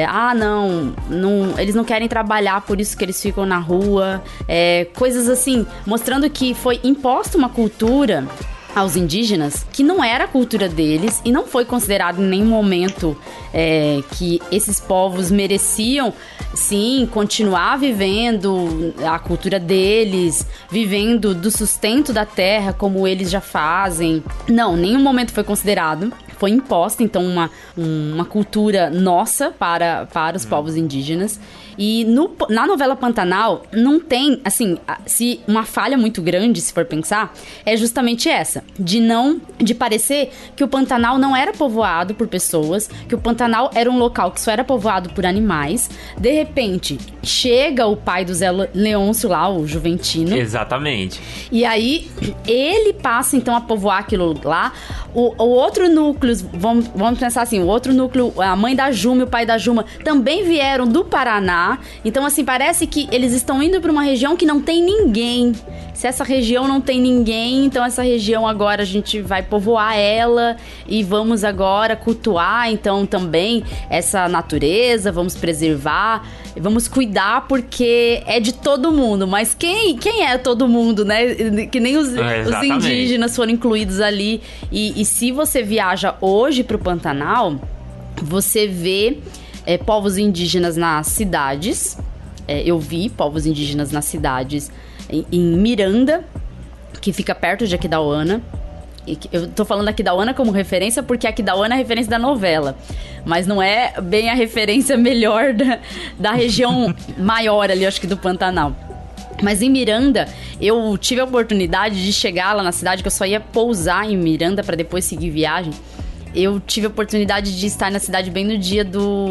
não, eles não querem trabalhar, por isso que eles ficam na rua. Coisas assim, mostrando que foi imposta uma cultura aos indígenas que não era a cultura deles e não foi considerado em nenhum momento que esses povos mereciam, sim, continuar vivendo a cultura deles, vivendo do sustento da terra como eles já fazem. Não, nenhum momento foi considerado. Foi imposta, então, uma cultura nossa para os povos indígenas. E na novela Pantanal, não tem, assim, se uma falha muito grande, se for pensar, é justamente essa, de parecer que o Pantanal não era povoado por pessoas, que o Pantanal era um local que só era povoado por animais. De repente, chega o pai do Zé Leôncio lá, o Juventino. Exatamente. E aí, ele passa, então, a povoar aquilo lá. O outro núcleo, vamos pensar assim, o outro núcleo, a mãe da Juma e o pai da Juma, também vieram do Paraná. Então, assim, parece que eles estão indo para uma região que não tem ninguém. Se essa região não tem ninguém, então essa região agora a gente vai povoar ela e vamos agora cultuar, então, também essa natureza, vamos preservar, vamos cuidar porque é de todo mundo. Mas quem é todo mundo, né? Que nem os indígenas foram incluídos ali. E se você viaja hoje pro Pantanal, você vê povos indígenas nas cidades. Eu vi povos indígenas nas cidades em Miranda, que fica perto de Aquidauana. Eu tô falando Aquidauana como referência porque Aquidauana é a referência da novela, mas não é bem a referência melhor da região maior ali, acho que do Pantanal. Mas em Miranda, eu tive a oportunidade de chegar lá na cidade, que eu só ia pousar em Miranda para depois seguir viagem. Eu tive a oportunidade de estar na cidade bem no dia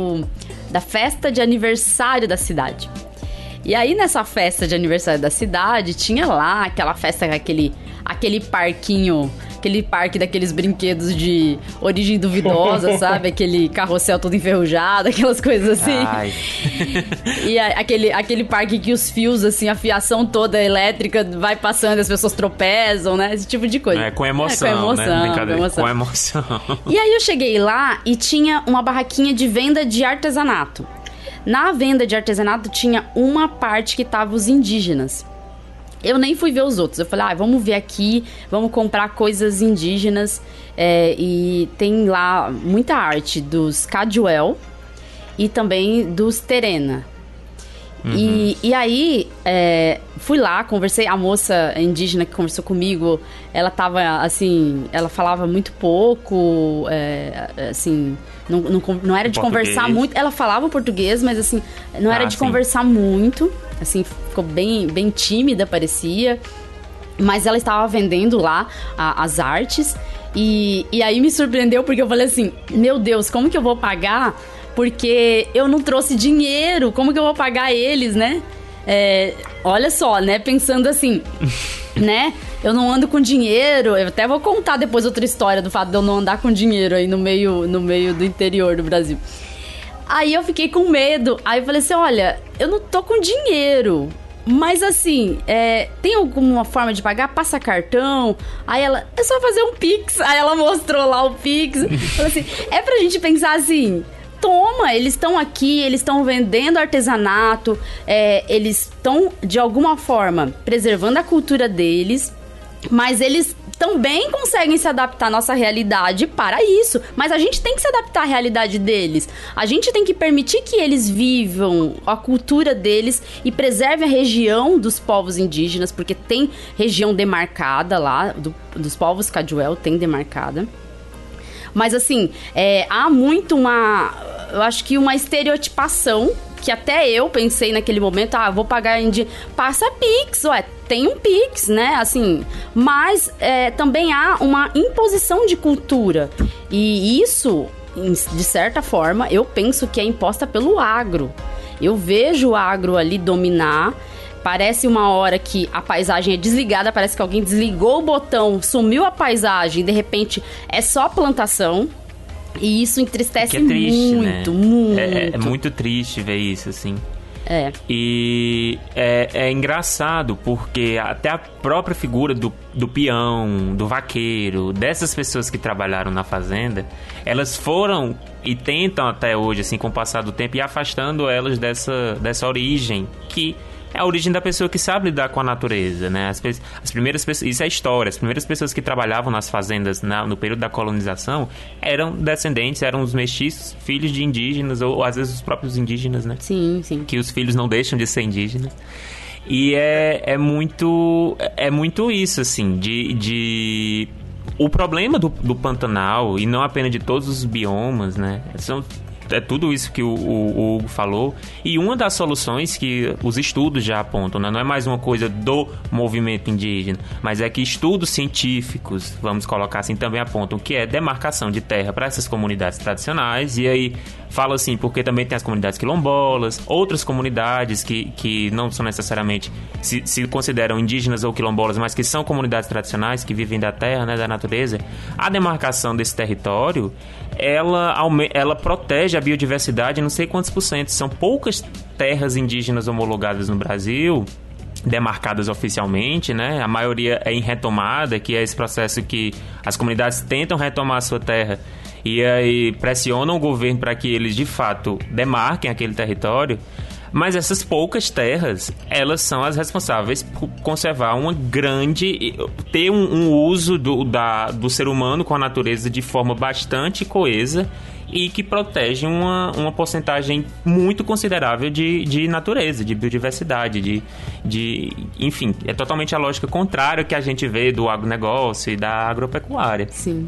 da festa de aniversário da cidade. E aí, nessa festa de aniversário da cidade, tinha lá aquela festa, aquele parquinho, aquele parque daqueles brinquedos de origem duvidosa, sabe? Aquele carrossel todo enferrujado, aquelas coisas assim. Ai. E aquele parque que os fios, assim, a fiação toda elétrica vai passando e as pessoas tropeçam, né? Esse tipo de coisa. Com emoção, com emoção, né? Brincadeira. Com emoção. E aí eu cheguei lá e tinha uma barraquinha de venda de artesanato. Na venda de artesanato tinha uma parte que tava os indígenas. Eu nem fui ver os outros. Eu falei, vamos ver aqui, vamos comprar coisas indígenas. E tem lá muita arte dos Caduel e também dos Terena. Uhum. E aí, fui lá, conversei. A moça indígena que conversou comigo, ela tava assim, ela falava muito pouco, assim, não era de conversar muito. Ela falava português, mas assim, não era de conversar muito. Assim, ficou bem, bem tímida, parecia. Mas ela estava vendendo lá as artes. E aí me surpreendeu, porque eu falei assim, meu Deus, como que eu vou pagar? Porque eu não trouxe dinheiro, como que eu vou pagar eles, né? Olha só, né? Pensando assim, né? Eu não ando com dinheiro. Eu até vou contar depois outra história do fato de eu não andar com dinheiro aí no meio do interior do Brasil. Aí eu fiquei com medo. Aí eu falei assim, olha, eu não tô com dinheiro, mas assim, tem alguma forma de pagar? Passa cartão? Aí ela, é só fazer um Pix. Aí ela mostrou lá o Pix. Falei assim, pra gente pensar assim, toma, eles estão aqui, eles estão vendendo artesanato, eles estão, de alguma forma, preservando a cultura deles, mas eles também conseguem se adaptar à nossa realidade para isso. Mas a gente tem que se adaptar à realidade deles. A gente tem que permitir que eles vivam a cultura deles e preservem a região dos povos indígenas, porque tem região demarcada lá, dos povos Cajuel tem demarcada. Mas assim, há muito eu acho que uma estereotipação, que até eu pensei naquele momento, vou pagar passa Pix, tem um Pix, né, assim, mas também há uma imposição de cultura, e isso, de certa forma, eu penso que é imposta pelo agro. Eu vejo o agro ali dominar. Parece uma hora que a paisagem é desligada, parece que alguém desligou o botão, sumiu a paisagem, de repente é só plantação. E isso entristece triste, muito, né? muito. É muito triste ver isso, assim. E é engraçado porque até a própria figura do peão, do vaqueiro, dessas pessoas que trabalharam na fazenda, elas foram e tentam até hoje, assim, com o passar do tempo, ir afastando elas dessa origem, que é a origem da pessoa que sabe lidar com a natureza, né? As primeiras pessoas, isso é história, as primeiras pessoas que trabalhavam nas fazendas no período da colonização eram descendentes, eram os mestiços, filhos de indígenas, ou às vezes os próprios indígenas, né? Sim, sim. Que os filhos não deixam de ser indígenas. E é muito isso, assim, o problema do Pantanal, e não apenas de todos os biomas, né? É tudo isso que o Hugo falou. E uma das soluções que os estudos já apontam, né? Não é mais uma coisa do movimento indígena, mas é que estudos científicos, vamos colocar assim, também apontam que é demarcação de terra para essas comunidades tradicionais. E aí fala assim, porque também tem as comunidades quilombolas, outras comunidades que não são necessariamente se consideram indígenas ou quilombolas, mas que são comunidades tradicionais que vivem da terra, né, da natureza. A demarcação desse território, ela protege a biodiversidade em não sei quantos %. São poucas terras indígenas homologadas no Brasil, demarcadas oficialmente, né? A maioria é em retomada, que é esse processo que as comunidades tentam retomar a sua terra e aí pressionam o governo para que eles, de fato, demarquem aquele território. Mas essas poucas terras, elas são as responsáveis por conservar ter um uso do ser humano com a natureza de forma bastante coesa e que protege uma porcentagem muito considerável de natureza, de biodiversidade, enfim, é totalmente a lógica contrária que a gente vê do agronegócio e da agropecuária. Sim.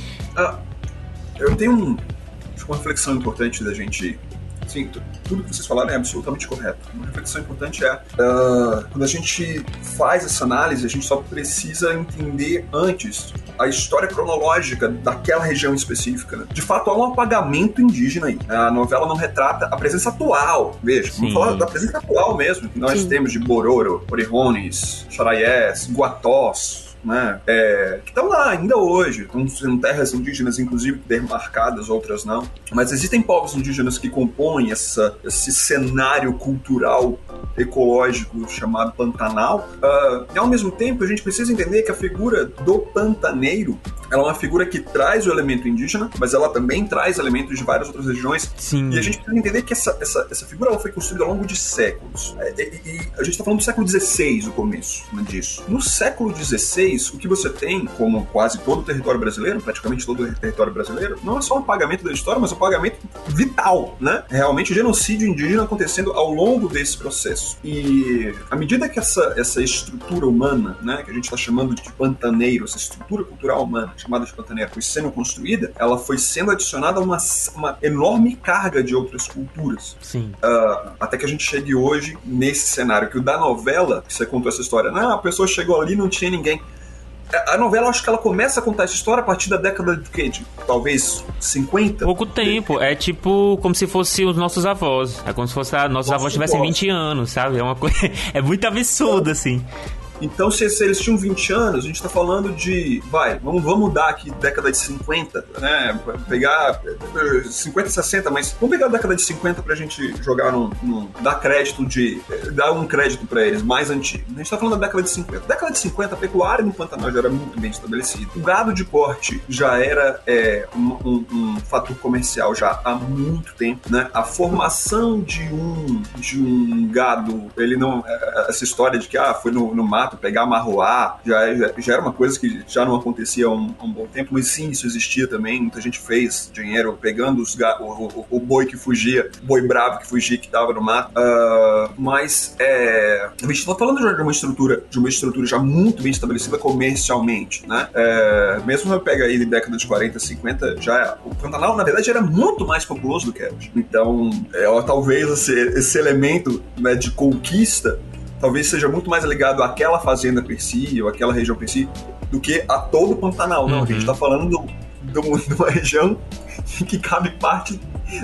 Eu tenho uma reflexão importante da gente. Sim, tudo que vocês falaram é absolutamente correto. Uma reflexão importante quando a gente faz essa análise, a gente só precisa entender antes a história cronológica daquela região específica, né? De fato, há um apagamento indígena aí. A novela não retrata a presença atual. Veja, vamos falar da presença atual mesmo. Que nós temos de Bororo, Orihones, Xaraiés, Guatós, né? Que estão lá ainda hoje, estão sendo terras indígenas, inclusive demarcadas, outras não, mas existem povos indígenas que compõem esse cenário cultural ecológico chamado Pantanal, e ao mesmo tempo a gente precisa entender que a figura do pantaneiro, ela é uma figura que traz o elemento indígena, mas ela também traz elementos de várias outras regiões. Sim. E a gente precisa entender que essa figura ela foi construída ao longo de séculos, e a gente está falando do século XVI, o começo, né, disso. No século XVI, o que você tem, como quase todo o território brasileiro, praticamente todo o território brasileiro, não é só um apagamento da história, mas um apagamento vital, né? Realmente genocídio indígena acontecendo ao longo desse processo. E à medida que essa estrutura humana, né, que a gente está chamando de pantaneiro, essa estrutura cultural humana, chamada de pantaneiro, foi sendo construída, ela foi sendo adicionada a uma enorme carga de outras culturas. Sim. Até que a gente chegue hoje nesse cenário, que o da novela, que você contou essa história, a pessoa chegou ali e não tinha ninguém. A novela, acho que ela começa a contar essa história a partir da década de talvez 50. Pouco tempo. É tipo como se fossem os nossos avós. É como se fosse nossos avós tivessem 20 anos, sabe? É uma coisa... É muito absurdo, assim. Então, se eles tinham 20 anos, a gente tá falando de, vamos mudar aqui, década de 50, né? Pegar 50, 60, mas vamos pegar a década de 50 pra gente jogar dar um crédito pra eles, mais antigo. A gente tá falando da década de 50. Década de 50, a pecuária no Pantanal já era muito bem estabelecida. O gado de corte já era um fator comercial já há muito tempo, né? A formação de um gado, ele não... Essa história de que foi no mato pegar marroá, já era uma coisa que já não acontecia há um bom tempo, mas sim, isso existia também. Muita gente fez dinheiro pegando o boi que fugia, o boi bravo que fugia, que tava no mato. Mas a gente tá falando de uma estrutura já muito bem estabelecida comercialmente, né? Mesmo se eu pegar aí de década de 40, 50, o Pantanal, na verdade, era muito mais populoso do que é hoje. Então, talvez esse elemento, né, de conquista talvez seja muito mais ligado àquela fazenda per si, ou àquela região per si, do que a todo o Pantanal. Não, a gente tá falando de uma região que cabe parte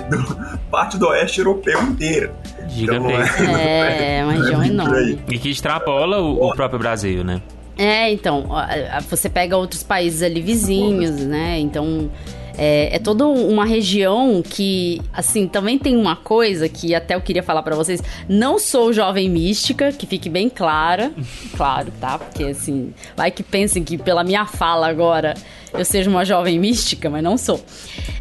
do oeste europeu inteira. Gigantesco. Então, uma região enorme. E que extrapola o próprio Brasil, né? Então, você pega outros países ali vizinhos, né? Então... É toda uma região que, assim, também tem uma coisa que até eu queria falar pra vocês. Não sou jovem mística, que fique bem claro, tá? Porque, assim, vai que pensem que pela minha fala agora eu seja uma jovem mística, mas não sou.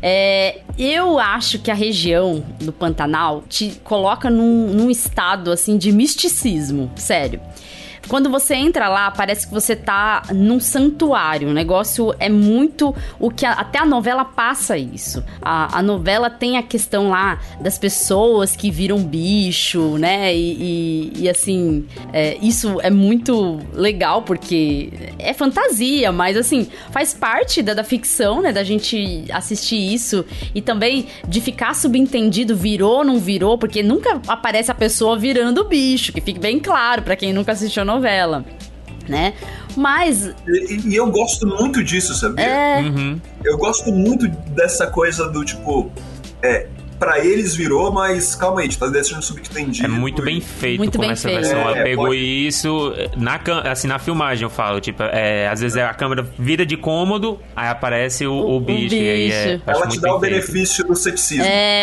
Eu acho que a região do Pantanal te coloca num estado, assim, de misticismo, sério. Quando você entra lá, parece que você tá num santuário. O negócio é muito... até a novela passa isso. A novela tem a questão lá das pessoas que viram bicho, né? E assim, isso é muito legal, porque é fantasia, mas assim, faz parte da ficção, né? Da gente assistir isso. E também de ficar subentendido, virou, não virou, porque nunca aparece a pessoa virando o bicho, que fique bem claro pra quem nunca assistiu a novela, né? Mas... E eu gosto muito disso, sabia? Eu gosto muito dessa coisa do tipo... pra eles virou, mas calma aí, tá deixando subtendido. É muito bem feito muito como bem essa feito. versão. Ela pegou isso na filmagem, eu falo. Tipo, às vezes a câmera vira de cômodo, aí aparece o bicho. E aí ela te dá o benefício do ceticismo.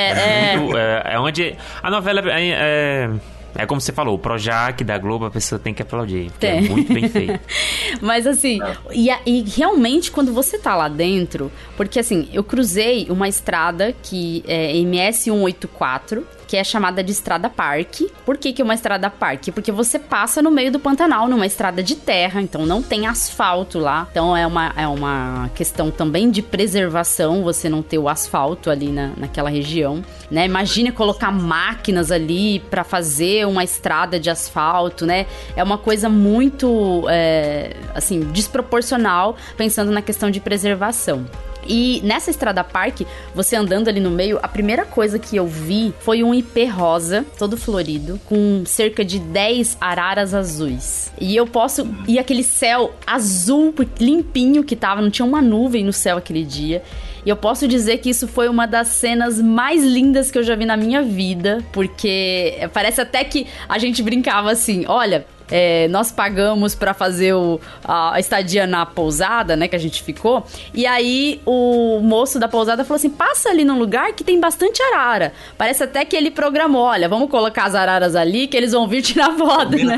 É onde a novela é como você falou, o Projac da Globo, a pessoa tem que aplaudir, porque é muito bem feito. Mas assim, e realmente quando você tá lá dentro, porque assim, eu cruzei uma estrada que é MS 184, que é chamada de Estrada Parque. Por que é uma Estrada Parque? Porque você passa no meio do Pantanal, numa estrada de terra, então não tem asfalto lá. Então é uma questão também de preservação, você não ter o asfalto ali naquela região, né? Imagina colocar máquinas ali pra fazer uma estrada de asfalto, né? É uma coisa muito, assim, desproporcional, pensando na questão de preservação. E nessa Estrada Parque, você andando ali no meio, a primeira coisa que eu vi foi um ipê rosa, todo florido, com cerca de 10 araras azuis. E aquele céu azul limpinho que tava, não tinha uma nuvem no céu aquele dia. E eu posso dizer que isso foi uma das cenas mais lindas que eu já vi na minha vida, porque parece até que a gente brincava assim, olha... nós pagamos pra fazer a estadia na pousada, né, que a gente ficou, e aí o moço da pousada falou assim, passa ali num lugar que tem bastante arara. Parece até que ele programou, olha, vamos colocar as araras ali que eles vão vir tirar foto, né?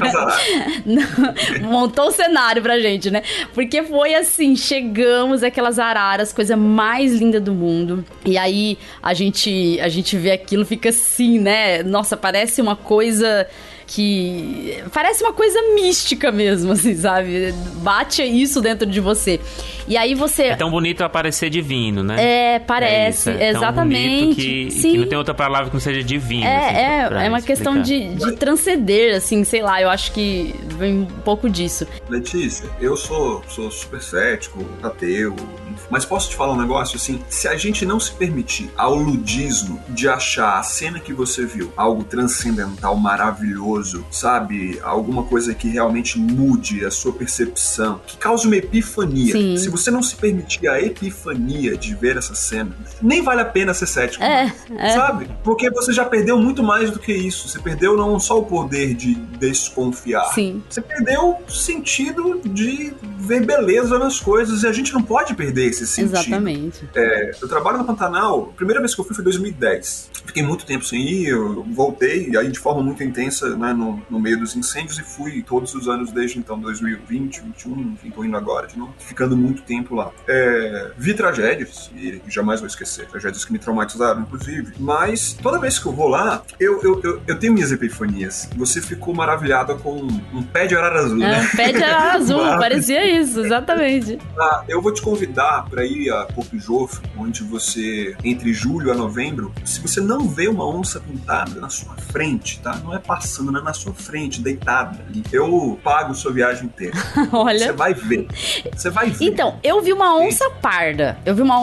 Montou o cenário pra gente, né? Porque foi assim, chegamos, aquelas araras, coisa mais linda do mundo, e aí a gente vê aquilo, fica assim, né? Nossa, parece uma coisa... que parece uma coisa mística mesmo, assim, sabe? Bate isso dentro de você. E aí você... É tão bonito aparecer divino, né? Parece, exatamente. Que não tem outra palavra que não seja divino. É uma questão de transcender, assim, sei lá, eu acho que vem um pouco disso. Letícia, eu sou super cético, ateu, Mas posso te falar um negócio, assim, se a gente não se permitir ao ludismo de achar a cena que você viu algo transcendental, maravilhoso, sabe? Alguma coisa que realmente mude a sua percepção, que cause uma epifania. Sim. Se você não se permitir a epifania de ver essa cena, nem vale a pena ser cético, sabe? Porque você já perdeu muito mais do que isso. Você perdeu não só o poder de desconfiar, Sim. você perdeu o sentido de ver beleza nas coisas, e a gente não pode perder esse sentido. Exatamente. Eu trabalho no Pantanal, a primeira vez que eu fui foi em 2010. Fiquei muito tempo sem ir, eu voltei, aí de forma muito intensa, né, no meio dos incêndios, e fui todos os anos desde então, 2020, 2021, enfim, tô indo agora de novo, ficando muito tempo lá. Vi tragédias, e jamais vou esquecer, tragédias que me traumatizaram, inclusive, mas toda vez que eu vou lá, eu tenho minhas epifanias. Você ficou maravilhada com um pé de arara azul, né? Um pé de arara azul, parecia isso, exatamente. Eu vou te convidar para ir a Porto Jofre, onde você, entre julho a novembro, se você não vê uma onça pintada na sua frente, tá? Não é passando, não é na sua frente, deitada ali. Eu pago sua viagem inteira. Olha. Você vai ver. Você vai ver. Então, eu vi uma onça parda.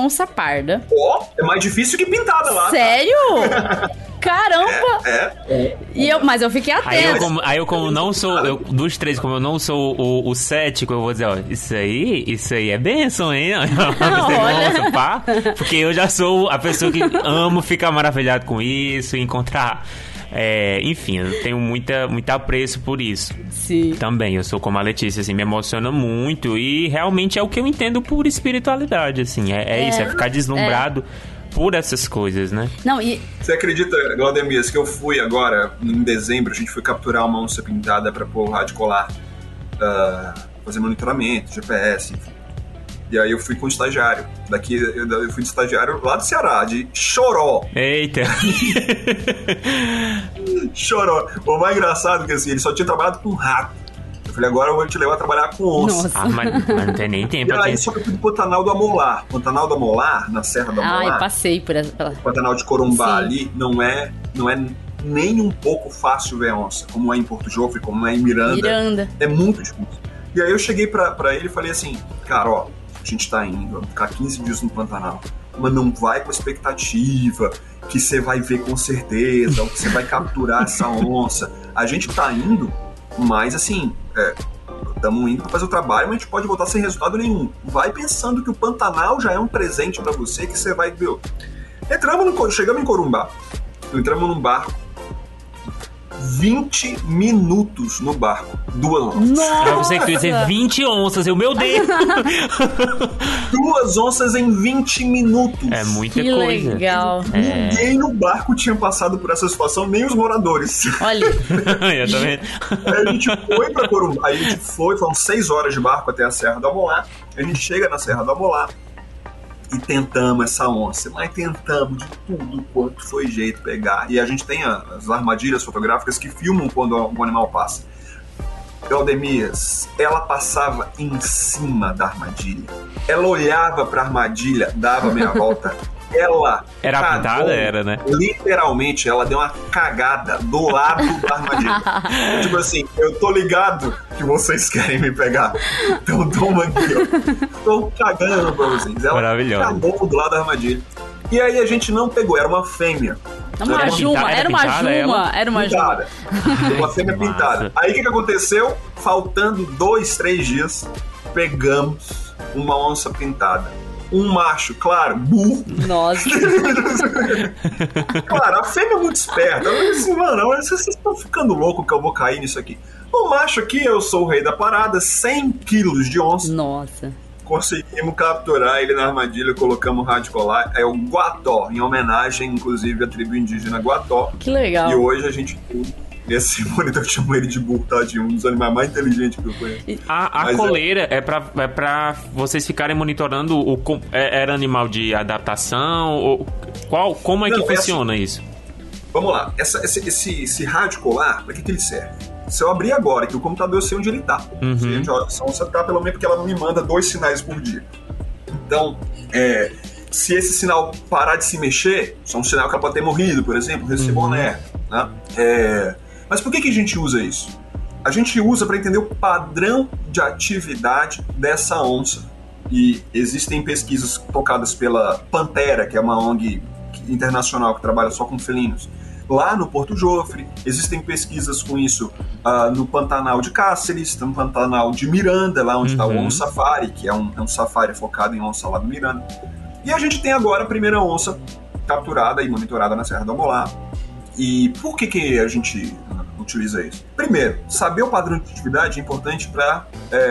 É mais difícil que pintada lá. Sério? Caramba! Mas eu fiquei atento. Como não sou, dos três, como eu não sou o cético, eu vou dizer, ó, isso aí é bênção, hein? Nossa, pá, porque eu já sou a pessoa que amo ficar maravilhado com isso, encontrar... enfim, eu tenho muito apreço por isso. Sim. Também, eu sou como a Letícia, assim, me emociona muito, e realmente é o que eu entendo por espiritualidade, assim, isso, é ficar deslumbrado por essas coisas, né? Não, e... Você acredita, Glaudemias, que eu fui agora, em dezembro, a gente foi capturar uma onça pintada pra pôr o rádio colar, fazer monitoramento, GPS, enfim. E aí eu fui com um estagiário. Eu fui de estagiário lá do Ceará, de Choró. Eita! Choró. O mais engraçado é que assim, ele só tinha trabalhado com rato. Eu falei, agora eu vou te levar a trabalhar com onça. Nossa. Mas não tem nem tempo. E aí só que eu fui pro Pantanal do Amolar. Pantanal do Amolar, na Serra do Amolar. Eu passei por essa... O Pantanal de Corumbá. Sim. Ali, não é nem um pouco fácil ver onça. Como é em Porto Jofre, como é em Miranda. É muito difícil. E aí eu cheguei pra ele e falei assim, cara, ó, a gente tá indo, vamos ficar 15 dias no Pantanal, mas não vai com a expectativa que você vai ver com certeza, ou que você vai capturar essa onça. A gente tá indo, mas assim, estamos indo pra fazer o trabalho, mas a gente pode voltar sem resultado nenhum. Vai pensando que o Pantanal já é um presente pra você, que você vai ver. Chegamos em Corumbá, entramos num barco, 20 minutos no barco, 2 onças. Nossa! Eu pensei que tu ia dizer 20 onças, meu Deus! 2 onças em 20 minutos. É muita que coisa. Legal. Ninguém no barco tinha passado por essa situação, nem os moradores. Olha. Eu também. Aí a gente foi pra Corumbá, foram 6 horas de barco até a Serra do Amolar. A gente chega na Serra do Amolar e tentamos essa onça, mas tentamos de tudo quanto foi jeito pegar. E a gente tem as armadilhas fotográficas que filmam quando o animal passa. Glaudemias, ela passava em cima da armadilha. Ela olhava pra armadilha, dava meia volta. Ela era cagou, pintada, era, né? Literalmente, ela deu uma cagada do lado da armadilha. Tipo assim, eu tô ligado que vocês querem me pegar. Então toma aqui, ó. Tô cagando pra vocês. Ela cagou do lado da armadilha. E aí a gente não pegou, era uma fêmea. Era uma juma. Uma fêmea pintada. Aí o que aconteceu? Faltando 2, 3 dias, pegamos uma onça pintada. Um macho, claro, burro. Nossa. Claro, a fêmea é muito esperta. Ela disse assim, mano, vocês estão ficando louco que eu vou cair nisso aqui. O macho aqui, eu sou o rei da parada, 100 quilos de onça. Nossa. Conseguimos capturar ele na armadilha, colocamos o rádio colar. É o Guató, em homenagem, inclusive, à tribo indígena Guató. Que legal. E hoje a gente tem esse monitor, eu chamo ele de burro, tadinho, um dos animais mais inteligentes que eu conheço. A coleira é pra vocês ficarem monitorando era animal de adaptação? Como é que funciona isso? Vamos lá, esse rádio colar, pra que ele serve? Se eu abrir agora, que o computador eu sei onde ele tá. Se onde tá, pelo menos porque ela me manda 2 sinais por dia. Então, se esse sinal parar de se mexer, isso é um sinal que ela pode ter morrido, por exemplo, recebeu né? Mas por que a gente usa isso? A gente usa para entender o padrão de atividade dessa onça E existem pesquisas tocadas pela Pantera, que é uma ONG internacional que trabalha só com felinos, lá no Porto Jofre. Existem pesquisas com isso no Pantanal de Cáceres, no Pantanal de Miranda, lá onde está o Onça Safari, que é um safari focado em onça lá no Miranda. E a gente tem agora a primeira onça capturada e monitorada na Serra do Amolá. E por que a gente utiliza isso? Primeiro, saber o padrão de atividade é importante para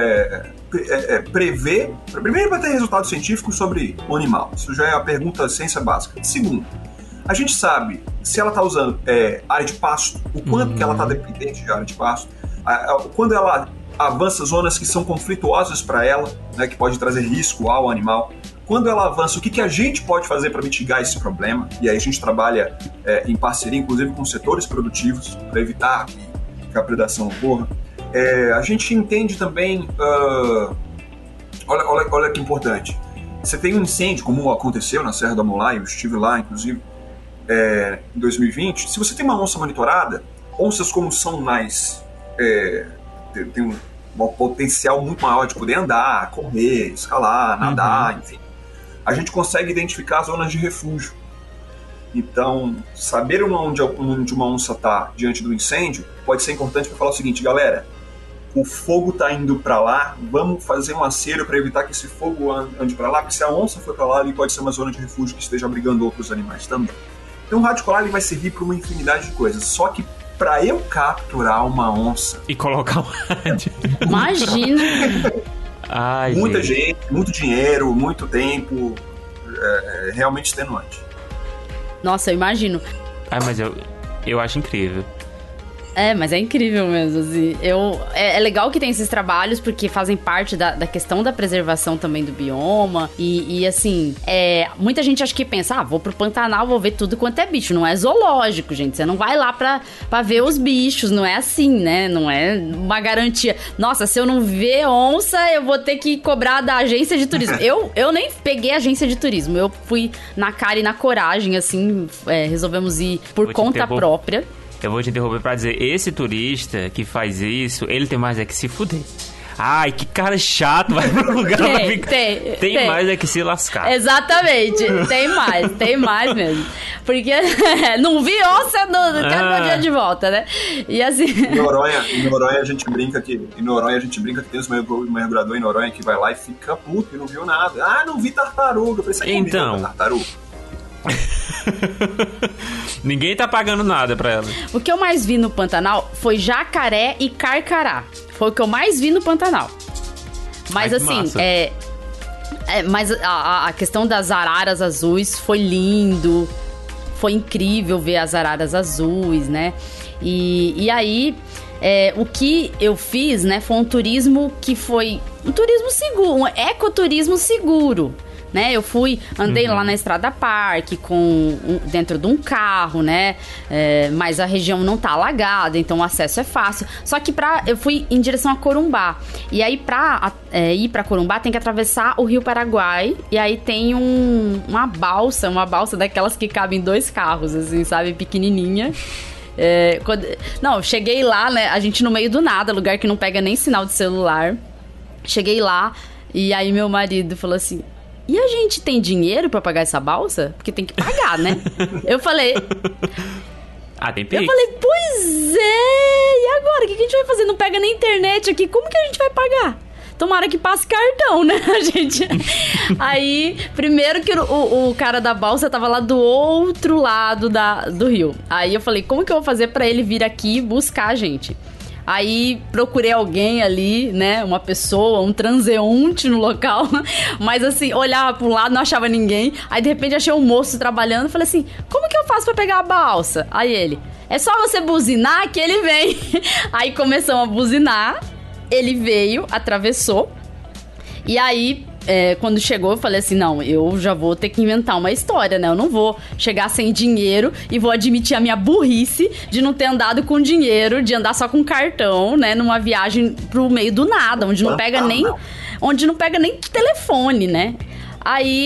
prever, primeiro para ter resultados científicos sobre o animal. Isso já é a pergunta ciência básica. Segundo, a gente sabe se ela está usando área de pasto, o quanto que ela está dependente de área de pasto, quando ela avança zonas que são conflituosas para ela, né, que pode trazer risco ao animal. Quando ela avança, o que a gente pode fazer para mitigar esse problema? E aí a gente trabalha em parceria, inclusive, com setores produtivos, para evitar que a predação ocorra. A gente entende também... olha que importante. Você tem um incêndio, como aconteceu na Serra do Amolá, eu estive lá, inclusive, em 2020. Se você tem uma onça monitorada, onças como são mais... tem um potencial muito maior de poder andar, correr, escalar, nadar, enfim. A gente consegue identificar zonas de refúgio. Então, saber onde uma onça está diante do incêndio pode ser importante para falar o seguinte: galera, o fogo está indo para lá, vamos fazer um acero para evitar que esse fogo ande para lá, porque se a onça for para lá, ali pode ser uma zona de refúgio que esteja abrigando outros animais também. Então, o rádio colar ele vai servir para uma infinidade de coisas, só que para eu capturar uma onça... E colocar um rádio. Imagina! Ai, muita gente, muito dinheiro, muito tempo, realmente extenuante. Nossa, eu imagino. Mas eu acho incrível. Mas é incrível mesmo, assim. É legal que tem esses trabalhos, porque fazem parte da questão da preservação também do bioma. E assim, muita gente acha que pensa, vou pro Pantanal, vou ver tudo quanto é bicho. Não é zoológico, gente. Você não vai lá pra ver os bichos. Não é assim, né? Não é uma garantia. Nossa, se eu não ver onça, eu vou ter que cobrar da agência de turismo. Eu nem peguei agência de turismo. Eu fui na cara e na coragem, assim. Resolvemos ir por conta própria. Eu vou te interromper pra dizer, esse turista que faz isso, ele tem mais que se fuder. Ai, que cara chato, vai pro lugar pra ficar... Tem mais que se lascar. Exatamente, tem mais mesmo. Porque não vi onça, quero meu dia de volta, né? E assim... Em Noronha a gente brinca que tem os mergulhador em Noronha que vai lá e fica puto e não viu nada. Não vi tartaruga, eu pensei então... tartaruga. Ninguém tá pagando nada pra ela. O que eu mais vi no Pantanal foi jacaré e carcará. Foi o que eu mais vi no Pantanal. Mas assim, mas a questão das araras azuis foi lindo. Foi incrível ver as araras azuis, né? E aí, o que eu fiz, né, foi um turismo que foi um turismo seguro, um ecoturismo seguro. Né, eu andei lá na Estrada Parque dentro de um carro, né? Mas a região não tá alagada, então o acesso é fácil. Só que eu fui em direção a Corumbá. E aí, pra ir pra Corumbá, tem que atravessar o Rio Paraguai. E aí tem uma balsa daquelas que cabem 2 carros, assim, sabe? Pequenininha. Cheguei lá, né? A gente no meio do nada, lugar que não pega nem sinal de celular. Cheguei lá, e aí meu marido falou assim... E a gente tem dinheiro pra pagar essa balsa? Porque tem que pagar, né? Eu falei... tem Pix. Eu falei, pois e agora? O que a gente vai fazer? Não pega nem internet aqui, como que a gente vai pagar? Tomara que passe cartão, né, gente? Aí, primeiro que o cara da balsa tava lá do outro lado do rio. Aí eu falei, como que eu vou fazer pra ele vir aqui buscar a gente? Aí procurei alguém ali, né, uma pessoa, um transeunte no local, mas assim, olhava para um lado, não achava ninguém, aí de repente achei um moço trabalhando, falei assim, como que eu faço para pegar a balsa? Aí ele, é só você buzinar que ele vem. Aí começamos a buzinar, ele veio, atravessou, e aí... quando chegou, eu falei assim, não, eu já vou ter que inventar uma história, né? Eu não vou chegar sem dinheiro e vou admitir a minha burrice de não ter andado com dinheiro, de andar só com cartão, né? Numa viagem pro meio do nada, onde não pega nem telefone, né? Aí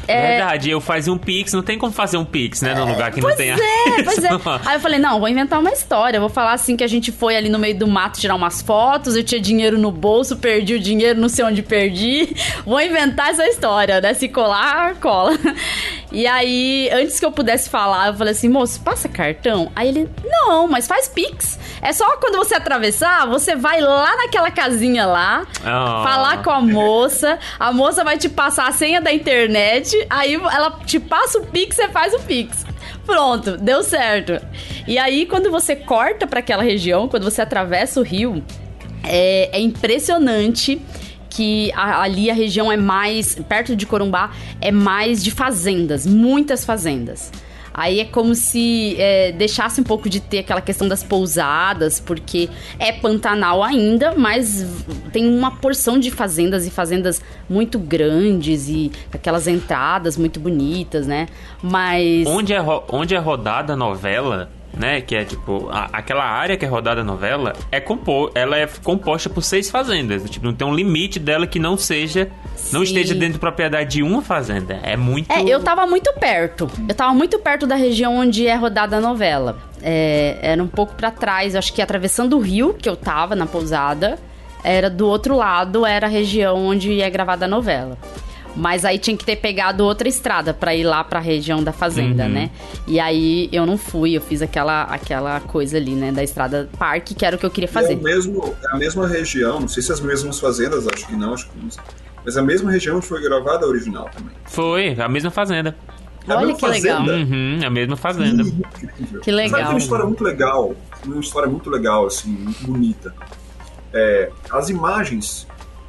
Verdade, eu fazia um Pix, não tem como fazer um Pix, né, num lugar que não tem Pois é. Aí eu falei, não, vou inventar uma história, vou falar assim que a gente foi ali no meio do mato tirar umas fotos, eu tinha dinheiro no bolso, perdi o dinheiro, não sei onde perdi, vou inventar essa história, né, se colar, cola. E aí, antes que eu pudesse falar, eu falei assim, moço, passa cartão? Aí ele, não, mas faz Pix. É só quando você atravessar, você vai lá naquela casinha lá, falar com a moça vai te passar a senha da internet, aí ela te passa o Pix, você faz o Pix. Pronto, deu certo. E aí, quando você corta pra aquela região, quando você atravessa o rio, é impressionante que ali a região é mais, perto de Corumbá, é mais de fazendas, muitas fazendas. Aí é como se deixasse um pouco de ter aquela questão das pousadas, porque é Pantanal ainda, mas tem uma porção de fazendas e fazendas muito grandes e aquelas entradas muito bonitas, né? Mas... Onde é rodada a novela, né, que é tipo, aquela área que é rodada a novela, ela é composta por 6 fazendas, tipo, não tem um limite dela que não esteja dentro de propriedade de uma fazenda, é muito... eu tava muito perto da região onde é rodada a novela, era um pouco pra trás, acho que atravessando o rio, que eu tava na pousada, era do outro lado, era a região onde é gravada a novela. Mas aí tinha que ter pegado outra estrada pra ir lá pra região da fazenda, né? E aí eu não fui, eu fiz aquela coisa ali, né? Da estrada parque, que era o que eu queria fazer. É a mesma região, não sei se as mesmas fazendas, acho que não. Mas a mesma região onde foi gravada a original também. Foi, a mesma fazenda. Olha que legal. A mesma fazenda. Que legal. Sabe, tem uma história muito legal, assim, muito bonita. As imagens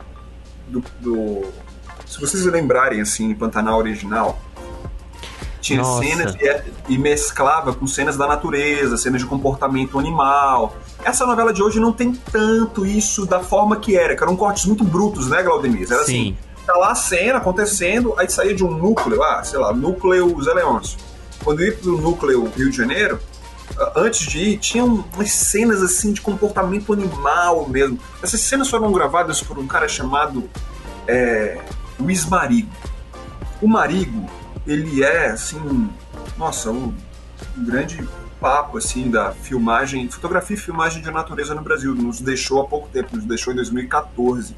se vocês lembrarem, assim, em Pantanal original, tinha cenas e mesclava com cenas da natureza, cenas de comportamento animal. Essa novela de hoje não tem tanto isso da forma que eram cortes muito brutos, né, Glaudemir? Era assim, tá lá a cena acontecendo, aí saía de um núcleo, núcleo Zé Leôncio. Quando ia pro núcleo Rio de Janeiro, antes de ir, tinha umas cenas, assim, de comportamento animal mesmo. Essas cenas foram gravadas por um cara chamado... Luiz Marigo. O Marigo, ele é, assim, um grande papo, assim, da filmagem, fotografia e filmagem de natureza no Brasil. Nos deixou há pouco tempo, nos deixou em 2014.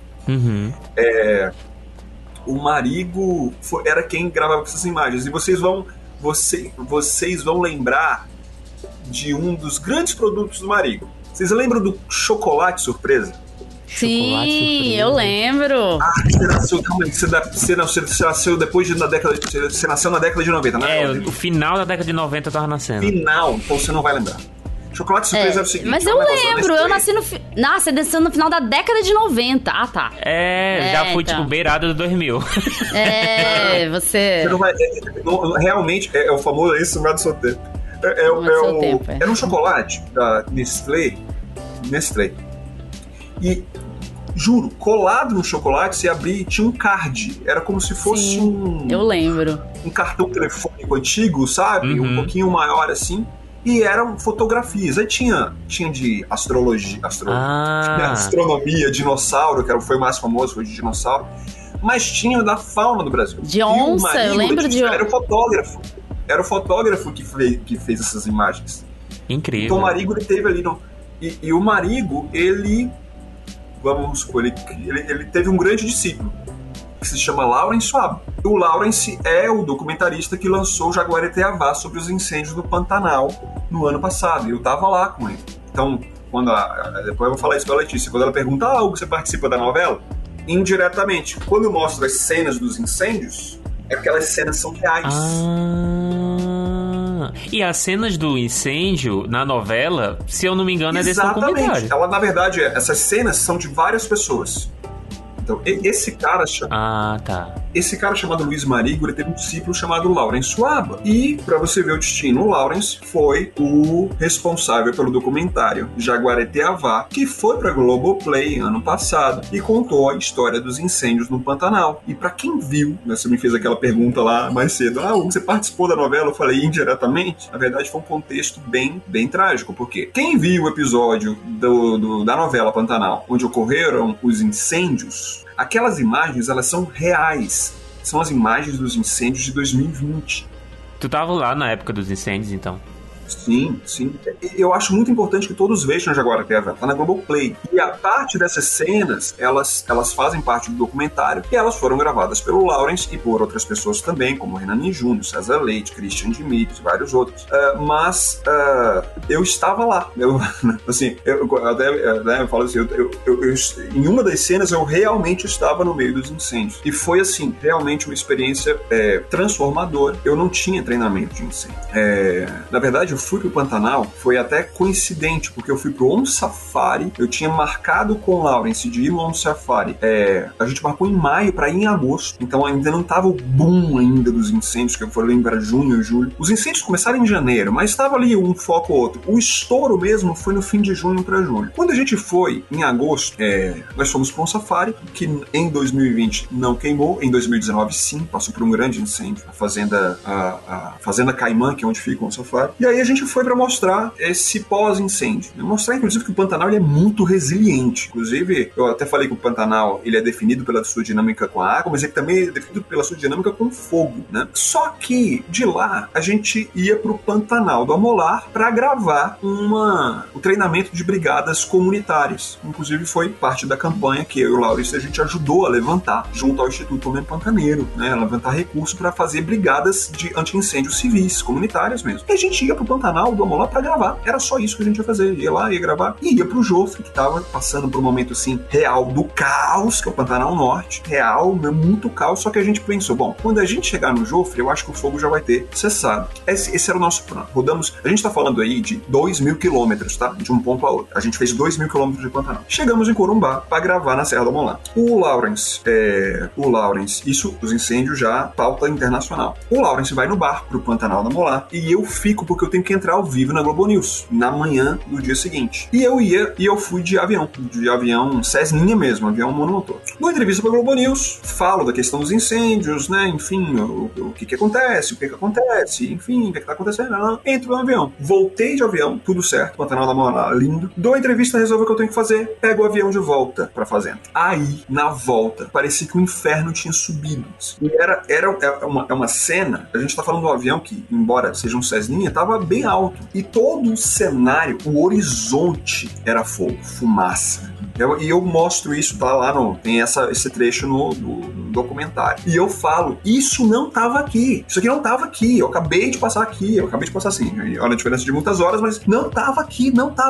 O Marigo era quem gravava essas imagens. E vocês vão lembrar de um dos grandes produtos do Marigo. Vocês lembram do chocolate surpresa? Sim, eu lembro. Você nasceu depois da década de... Você nasceu na década de 90, né? O final da década de 90 eu tava nascendo. Então você não vai lembrar. Chocolate surpresa era o seguinte... Mas eu lembro, eu nasci no... Você desceu no final da década de 90. Ah, tá. Já fui, então, tipo, beirada do 2000. Você não vai... realmente, é o famoso isso do seu tempo. Era um chocolate da Nestlé. E, juro, colado no chocolate, você abria e tinha um card. Era como se fosse eu lembro. Um cartão telefônico antigo, sabe? Um pouquinho maior assim. E eram fotografias. Aí tinha de astrologia, astronomia, dinossauro, que foi o mais famoso, foi de dinossauro. Mas tinha da fauna do Brasil. De onça, eu lembro de onça. Era o fotógrafo que fez essas imagens. Incrível. Então o Marigo, ele teve ali... E o Marigo, ele... Vamos supor, ele teve um grande discípulo, que se chama Lawrence Schwab. O Lawrence é o documentarista que lançou o Jaguareteavá sobre os incêndios do Pantanal no ano passado. E eu tava lá com ele. Então, depois eu vou falar isso pra Letícia. Quando ela pergunta, Hugo, você participa da novela? Indiretamente. Quando eu mostro as cenas dos incêndios, aquelas cenas são reais. E as cenas do incêndio na novela, se eu não me engano, é desse documentário. Exatamente. Ela, na verdade, essas cenas são de várias pessoas. Então, esse cara Esse cara chamado Luiz Marigo, ele teve um discípulo chamado Lawrence Schwab. E, pra você ver o destino, o Lawrence foi o responsável pelo documentário Jaguareteavá, que foi pra Globoplay ano passado e contou a história dos incêndios no Pantanal. E pra quem viu, né, você me fez aquela pergunta lá mais cedo, você participou da novela? Eu falei indiretamente. Na verdade, foi um contexto bem, bem trágico, porque quem viu o episódio da novela Pantanal, onde ocorreram os incêndios, aquelas imagens, elas são reais. são as imagens dos incêndios de 2020. Tu tava lá na época dos incêndios, então? Sim, sim. Eu acho muito importante que todos vejam Jaguarateava, tá na Globoplay. E a parte dessas cenas, elas fazem parte do documentário e elas foram gravadas pelo Lawrence e por outras pessoas também, como Renan Júnior, César Leite, Christian Dimitri e vários outros. Mas eu estava lá. Eu falo assim, em uma das cenas eu realmente estava no meio dos incêndios. E foi assim, realmente uma experiência transformadora. Eu não tinha treinamento de incêndio. Na verdade, eu fui pro Pantanal, foi até coincidente, porque eu fui pro On Safari, eu tinha marcado com o Lawrence de ir no On Safari, a gente marcou em maio pra ir em agosto, então ainda não tava o boom ainda dos incêndios, que eu falei para junho, julho. Os incêndios começaram em janeiro, mas estava ali um foco ou outro. O estouro mesmo foi no fim de junho pra julho. Quando a gente foi em agosto, nós fomos pro On Safari, que em 2020 não queimou, em 2019 sim, passou por um grande incêndio, a Fazenda Caimã, que é onde fica o On Safari, e aí a gente foi para mostrar esse pós-incêndio. Mostrar, inclusive, que o Pantanal ele é muito resiliente. Inclusive, eu até falei que o Pantanal ele é definido pela sua dinâmica com a água, mas ele também é definido pela sua dinâmica com o fogo, né? Só que, de lá, a gente ia pro Pantanal do Amolar para gravar o treinamento de brigadas comunitárias. Inclusive, foi parte da campanha que eu e o Laurence a gente ajudou a levantar, junto ao Instituto Homem Pantaneiro, né? Levantar recursos para fazer brigadas de anti-incêndios civis, comunitárias mesmo. E a gente ia pro Pantanal do Amolar pra gravar. Era só isso que a gente ia fazer. Ia lá, ia gravar. E ia pro Jofre, que tava passando por um momento, assim, real do caos, que é o Pantanal Norte. Real, muito caos. Só que a gente pensou, bom, quando a gente chegar no Jofre, eu acho que o fogo já vai ter cessado. Esse era o nosso plano. Rodamos, a gente tá falando aí de 2.000 quilômetros, tá? De um ponto a outro. A gente fez 2.000 quilômetros de Pantanal. Chegamos em Corumbá pra gravar na Serra do Amolar. O Lawrence, isso, os incêndios já, pauta internacional. O Lawrence vai no barco pro Pantanal do Amolar e eu fico porque eu tenho que entrar ao vivo na Globo News, na manhã do dia seguinte. E eu fui de avião Cessninha mesmo, avião monomotor. Numa entrevista pra Globo News, falo da questão dos incêndios, né, enfim, o que acontece, enfim, o que tá acontecendo, entro no avião. Voltei de avião, tudo certo, Pantanal da Amolar, lindo. Dou a entrevista, resolvo o que eu tenho que fazer, pego o avião de volta pra fazenda. Aí, na volta, parecia que o inferno tinha subido. E era uma cena, a gente tá falando de um avião que, embora seja um Cessninha, tava bem alto. E todo o cenário, o horizonte era fogo, fumaça. E eu mostro isso, tá lá tem esse trecho no documentário. E eu falo, isso não tava aqui. Isso aqui não tava aqui. Eu acabei de passar assim. Olha a diferença de muitas horas, mas não tava aqui.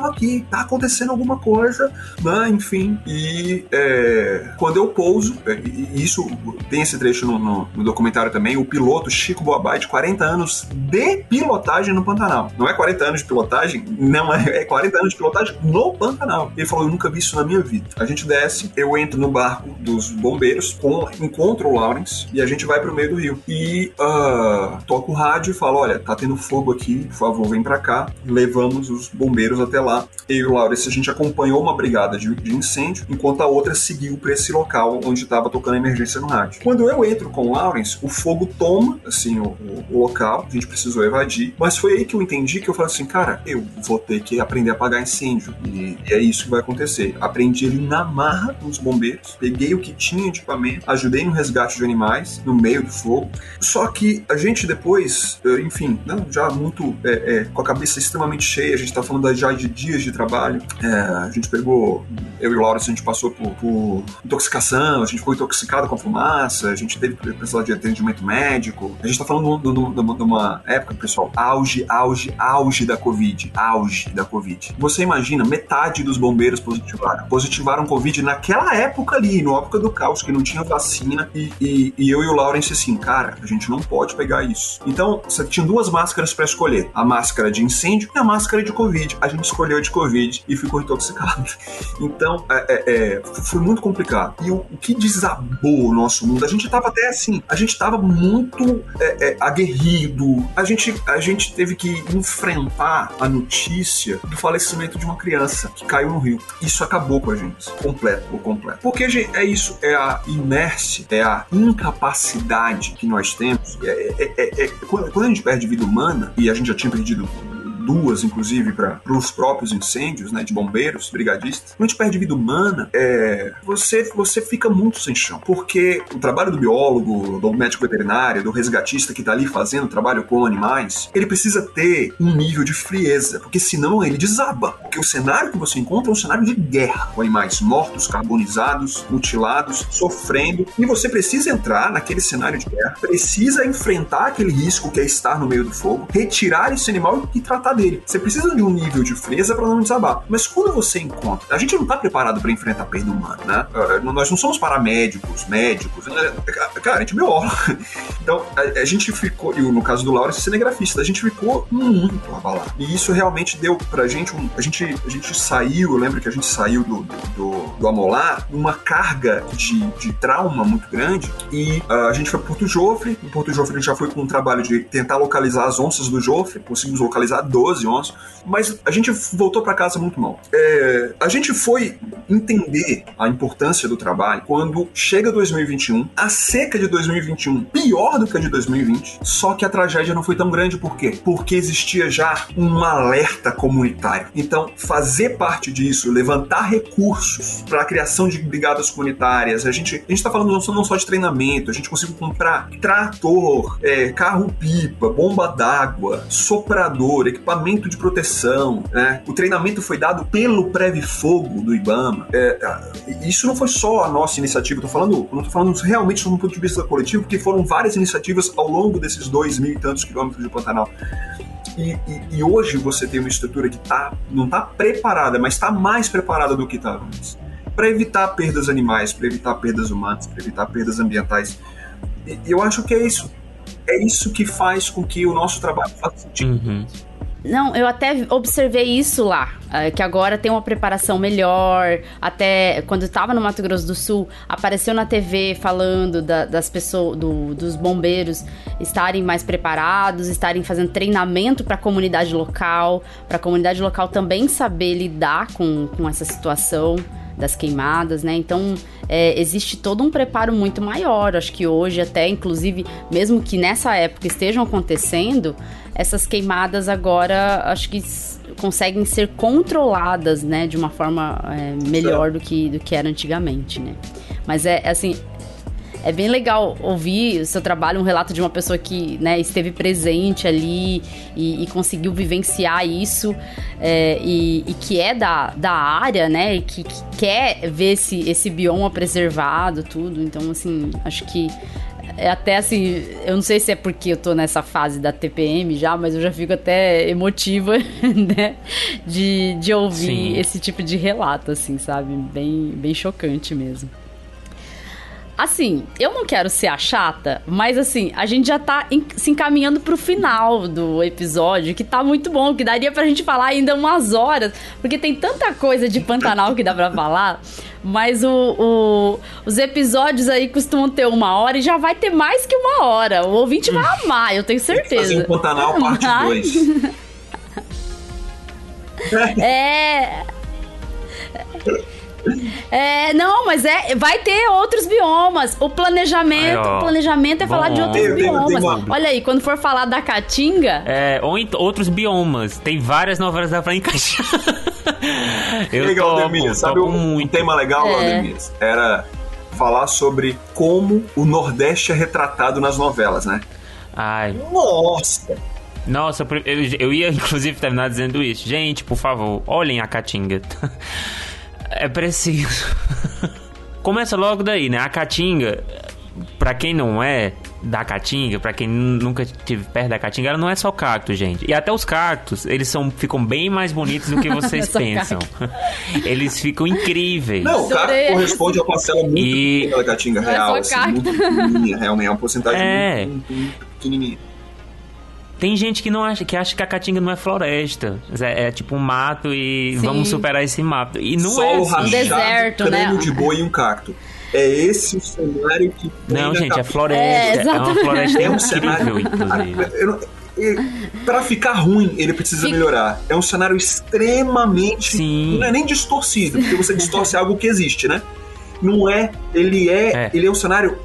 Tá acontecendo alguma coisa, né? Enfim. E quando eu pouso, e isso tem esse trecho no documentário também, o piloto Chico Boabay, de 40 anos de pilotagem no Pantanal. Não é 40 anos de pilotagem, não é 40 anos de pilotagem no Pantanal. Ele falou, eu nunca vi isso na minha vida. A gente desce, eu entro no barco dos bombeiros, encontro o Lawrence e a gente vai pro meio do rio. E toco o rádio e falo, olha, tá tendo fogo aqui, por favor, vem pra cá. Levamos os bombeiros até lá. Eu e o Lawrence, a gente acompanhou uma brigada de incêndio, enquanto a outra seguiu pra esse local onde estava tocando a emergência no rádio. Quando eu entro com o Lawrence, o fogo toma, assim, o local, a gente precisou evadir, mas foi aí que eu entendi que eu falei assim, cara, eu vou ter que aprender a apagar incêndio, e é isso que vai acontecer. Aprendi ali na marra com os bombeiros, peguei o que tinha de equipamento, ajudei no resgate de animais, no meio do fogo, só que a gente depois, enfim, já muito, com a cabeça extremamente cheia, a gente tá falando já de dias de trabalho, a gente pegou, eu e o Lawrence, a gente passou por intoxicação, a gente ficou intoxicado com a fumaça, a gente teve que precisar de atendimento médico, a gente tá falando de uma época, pessoal, auge da Covid, Você imagina, metade dos bombeiros positivaram Covid naquela época ali, na época do caos, que não tinha vacina, e eu e o Lawrence assim, cara, a gente não pode pegar isso. Então, você tinha duas máscaras pra escolher, a máscara de incêndio e a máscara de Covid. A gente escolheu a de Covid e ficou intoxicado. Então, foi muito complicado. E o que desabou o nosso mundo, a gente tava até assim, a gente tava muito aguerrido, a gente teve que enfrentar a notícia do falecimento de uma criança que caiu no rio. Isso acabou com a gente, completo. Porque, gente, é isso, é a inércia, é a incapacidade que nós temos. Quando a gente perde vida humana, e a gente já tinha perdido 2, inclusive, para os próprios incêndios, né, de bombeiros, brigadistas. Quando a gente perde vida humana, você fica muito sem chão, porque o trabalho do biólogo, do médico veterinário, do resgatista que está ali fazendo trabalho com animais, ele precisa ter um nível de frieza, porque senão ele desaba, porque o cenário que você encontra é um cenário de guerra, com animais mortos, carbonizados, mutilados, sofrendo, e você precisa entrar naquele cenário de guerra, precisa enfrentar aquele risco que é estar no meio do fogo, retirar esse animal e tratar dele. Você precisa de um nível de frieza para não desabar. Mas quando você encontra... A gente não está preparado para enfrentar perda humana, né? Nós não somos paramédicos, médicos, né? Cara, a gente é biólogo. Então, a gente ficou... E no caso do Lauro, esse cinegrafista, a gente ficou muito abalado. E isso realmente deu pra gente a gente saiu, eu lembro que a gente saiu do Amolar numa carga de trauma muito grande, e a gente foi para Porto Jofre. Em Porto Jofre a gente já foi com um trabalho de tentar localizar as onças do Jofre, conseguimos localizar 12 onças, mas a gente voltou para casa muito mal. A gente foi entender a importância do trabalho quando chega 2021, a seca de 2021 pior do que a de 2020, só que a tragédia não foi tão grande. Por quê? Porque existia já um alerta comunitário. Então, fazer parte disso, levantar recursos para a criação de brigadas comunitárias, a gente está falando não só de treinamento, a gente conseguiu comprar trator, carro-pipa, bomba d'água, soprador, equipamento de proteção, né? O treinamento foi dado pelo Previfogo do IBAMA. Isso não foi só a nossa iniciativa, não estou falando realmente de um ponto de vista coletivo, porque foram várias iniciativas ao longo desses 2.000 e tantos quilômetros de Pantanal. E hoje você tem uma estrutura que não está preparada, mas está mais preparada do que estava antes, para evitar perdas animais, para evitar perdas humanas, para evitar perdas ambientais. E eu acho que é isso. É isso que faz com que o nosso trabalho faça sentido. Uhum. Não, eu até observei isso lá, que agora tem uma preparação melhor. Até quando eu estava no Mato Grosso do Sul, apareceu na TV falando das pessoas, dos bombeiros estarem mais preparados, estarem fazendo treinamento para a comunidade local também saber lidar com essa situação das queimadas, né? Então, existe todo um preparo muito maior. Acho que hoje até, inclusive, mesmo que nessa época estejam acontecendo, essas queimadas agora, acho que conseguem ser controladas, né? De uma forma melhor do que era antigamente, né? Mas assim... É bem legal ouvir o seu trabalho, um relato de uma pessoa que, né, esteve presente ali e conseguiu vivenciar isso, e que é da área, né, e que quer ver esse bioma preservado, tudo. Então, assim, acho que até assim, eu não sei se é porque eu tô nessa fase da TPM já, mas eu já fico até emotiva, né, de ouvir Sim. esse tipo de relato, assim, sabe? Bem chocante mesmo. Assim, eu não quero ser a chata, mas assim, a gente já tá se encaminhando pro final do episódio, que tá muito bom, que daria pra gente falar ainda umas horas, porque tem tanta coisa de Pantanal que dá pra falar, mas os episódios aí costumam ter 1 hora e já vai ter mais que 1 hora. O ouvinte vai amar, eu tenho certeza. Fazer um Pantanal parte 2. Não, mas vai ter outros biomas. O planejamento é falar de outros biomas. Olha aí, quando for falar da Caatinga... ou em outros biomas. Tem várias novelas pra encaixar. Legal, Aldemir. Sabe um tema legal, Aldemir? Era falar sobre como o Nordeste é retratado nas novelas, né? Ai. Nossa, eu ia inclusive terminar dizendo isso. Gente, por favor, olhem a Caatinga. É preciso. Começa logo daí, né? A Caatinga, pra quem não é da Caatinga, pra quem nunca esteve perto da Caatinga, ela não é só cacto, gente. E até os cactos, eles ficam bem mais bonitos do que vocês pensam. Eles ficam incríveis. Não, o cacto corresponde a uma parcela muito pequena da Caatinga real. Assim, muito pequenininha, realmente. É uma porcentagem muito pequenininha. Tem gente que acha que a Caatinga não é floresta. É tipo um mato e Sim. vamos superar esse mato. E não Solo é rachado, um deserto, crânio né? de boi e um cacto. É esse o cenário que... Não, gente, é floresta. É uma floresta incrível, inclusive. Pra ficar ruim, ele precisa melhorar. É um cenário extremamente... Sim. Não é nem distorcido, porque você distorce algo que existe, né? Não é... Ele é um cenário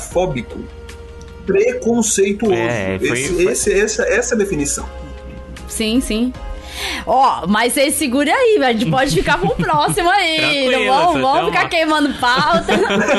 xenofóbico. Preconceituoso. Essa é a definição. Sim. Ó, mas vocês segurem aí, a gente pode ficar pro próximo aí. Não vamos ficar queimando pauta.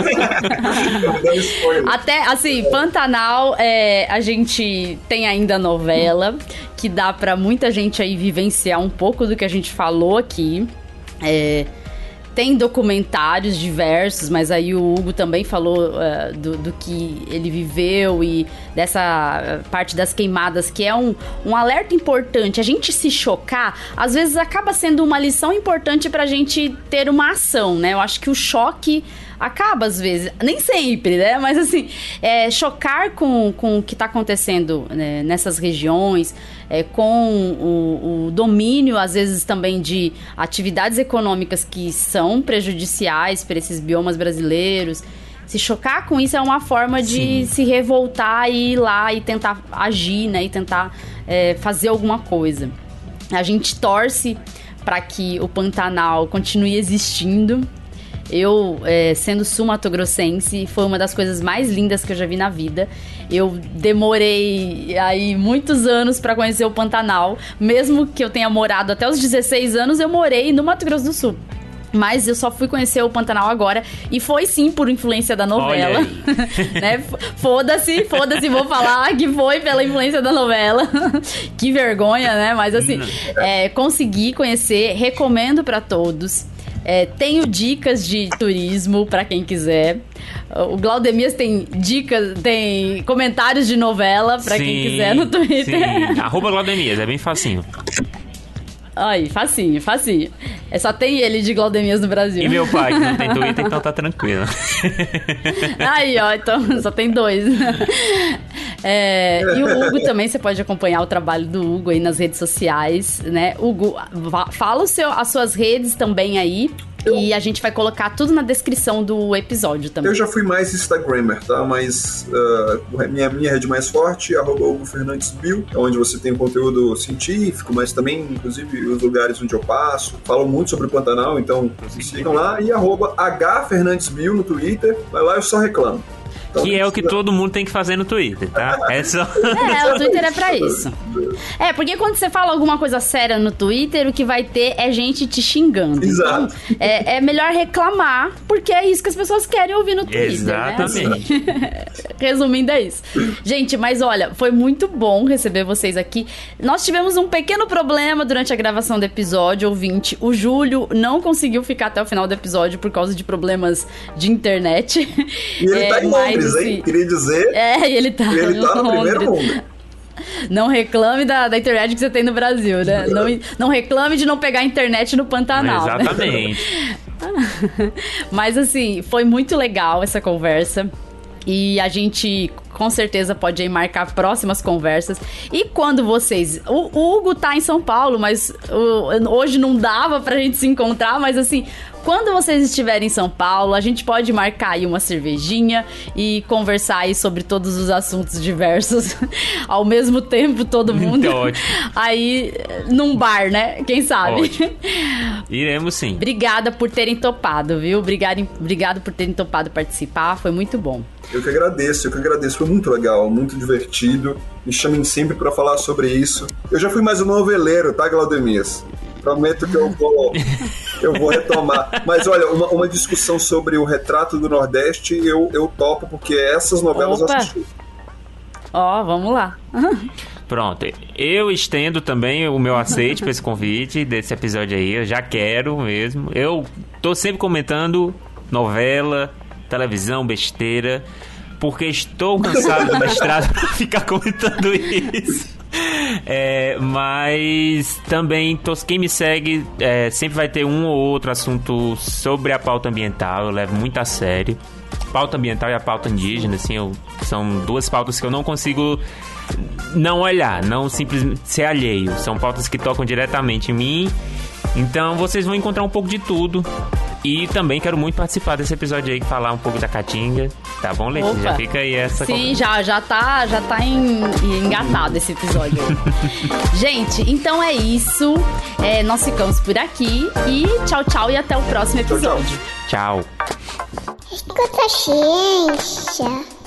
Até, assim, Pantanal, a gente tem ainda a novela, que dá pra muita gente aí vivenciar um pouco do que a gente falou aqui. Tem documentários diversos, mas aí o Hugo também falou do que ele viveu e dessa parte das queimadas, que é um alerta importante. A gente se chocar, às vezes acaba sendo uma lição importante pra gente ter uma ação, né? Eu acho que o choque acaba às vezes, nem sempre, né? Mas assim, chocar com o que tá acontecendo, né, nessas regiões, com o domínio, às vezes, também de atividades econômicas que são prejudiciais para esses biomas brasileiros. Se chocar com isso é uma forma de se revoltar e ir lá e tentar agir, né? E tentar fazer alguma coisa. A gente torce para que o Pantanal continue existindo. Eu, sendo sul-mato-grossense, foi uma das coisas mais lindas que eu já vi na vida. Eu demorei aí muitos anos para conhecer o Pantanal. Mesmo que eu tenha morado até os 16 anos, eu morei no Mato Grosso do Sul. Mas eu só fui conhecer o Pantanal agora. E foi sim por influência da novela. Né? Foda-se, vou falar que foi pela influência da novela. Que vergonha, né? Mas assim, consegui conhecer, recomendo para todos. Tenho dicas de turismo pra quem quiser. O Glaudemias tem dicas, tem comentários de novela pra quem quiser no Twitter. Sim. @Glaudemias, é bem facinho. Aí, facinho. Só tem ele de Glaudemias no Brasil. E meu pai, que não tem Twitter, então tá tranquilo. Aí, ó, então só tem 2. E o Hugo também, você pode acompanhar o trabalho do Hugo aí nas redes sociais, né? Hugo, fala as suas redes também aí. E a gente vai colocar tudo na descrição do episódio também. Eu já fui mais Instagrammer, tá? Mas minha rede mais forte é @HugoFernandesBio, é onde você tem conteúdo científico, mas também, inclusive, os lugares onde eu passo. Falo muito sobre o Pantanal, então sigam lá. E @HFernandesBio no Twitter. Vai lá, eu só reclamo. Então, que é o que todo mundo tem que fazer no Twitter, tá? O Twitter é pra isso. Porque quando você fala alguma coisa séria no Twitter, o que vai ter é gente te xingando. Exato. Então, é melhor reclamar, porque é isso que as pessoas querem ouvir no Twitter. Exatamente. Né? Resumindo, é isso. Gente, mas olha, foi muito bom receber vocês aqui. Nós tivemos um pequeno problema durante a gravação do episódio, ouvinte. O Júlio não conseguiu ficar até o final do episódio por causa de problemas de internet. E ele tá em Londres, hein? Queria dizer. Ele tá no primeiro mundo. Não reclame da internet que você tem no Brasil, né? Não reclame de não pegar a internet no Pantanal. Exatamente. Né? Mas assim, foi muito legal essa conversa. E a gente com certeza pode aí marcar próximas conversas. E quando vocês... O Hugo tá em São Paulo, mas hoje não dava pra gente se encontrar, mas assim... Quando vocês estiverem em São Paulo, a gente pode marcar aí uma cervejinha e conversar aí sobre todos os assuntos diversos ao mesmo tempo, todo mundo. Ótimo. Aí, num bar, né? Quem sabe? Ótimo. Iremos sim. Obrigada por terem topado, viu? Obrigado por terem topado participar, foi muito bom. Eu que agradeço. Foi muito legal, muito divertido. Me chamem sempre pra falar sobre isso. Eu já fui mais um noveleiro, tá, Glaudemias? Prometo que eu vou retomar. Mas olha, uma discussão sobre o retrato do Nordeste, eu topo, porque essas novelas eu assisti. Vamos lá. Pronto, eu estendo também o meu aceite para esse convite desse episódio aí, eu já quero mesmo. Eu tô sempre comentando novela, televisão, besteira, porque estou cansado do mestrado para ficar comentando isso. Mas também quem me segue sempre vai ter um ou outro assunto sobre a pauta ambiental. Eu levo muito a sério pauta ambiental e a pauta indígena, assim, são duas pautas que eu não consigo não olhar, não simplesmente ser alheio. São pautas que tocam diretamente em mim. Então vocês vão encontrar um pouco de tudo. E também quero muito participar desse episódio aí, falar um pouco da Caatinga. Tá bom, Letícia? Já fica aí essa... Sim, já tá engatado esse episódio aí. Gente, então é isso. Nós ficamos por aqui. E tchau e até o próximo episódio. Tchau. Escuta a ciência.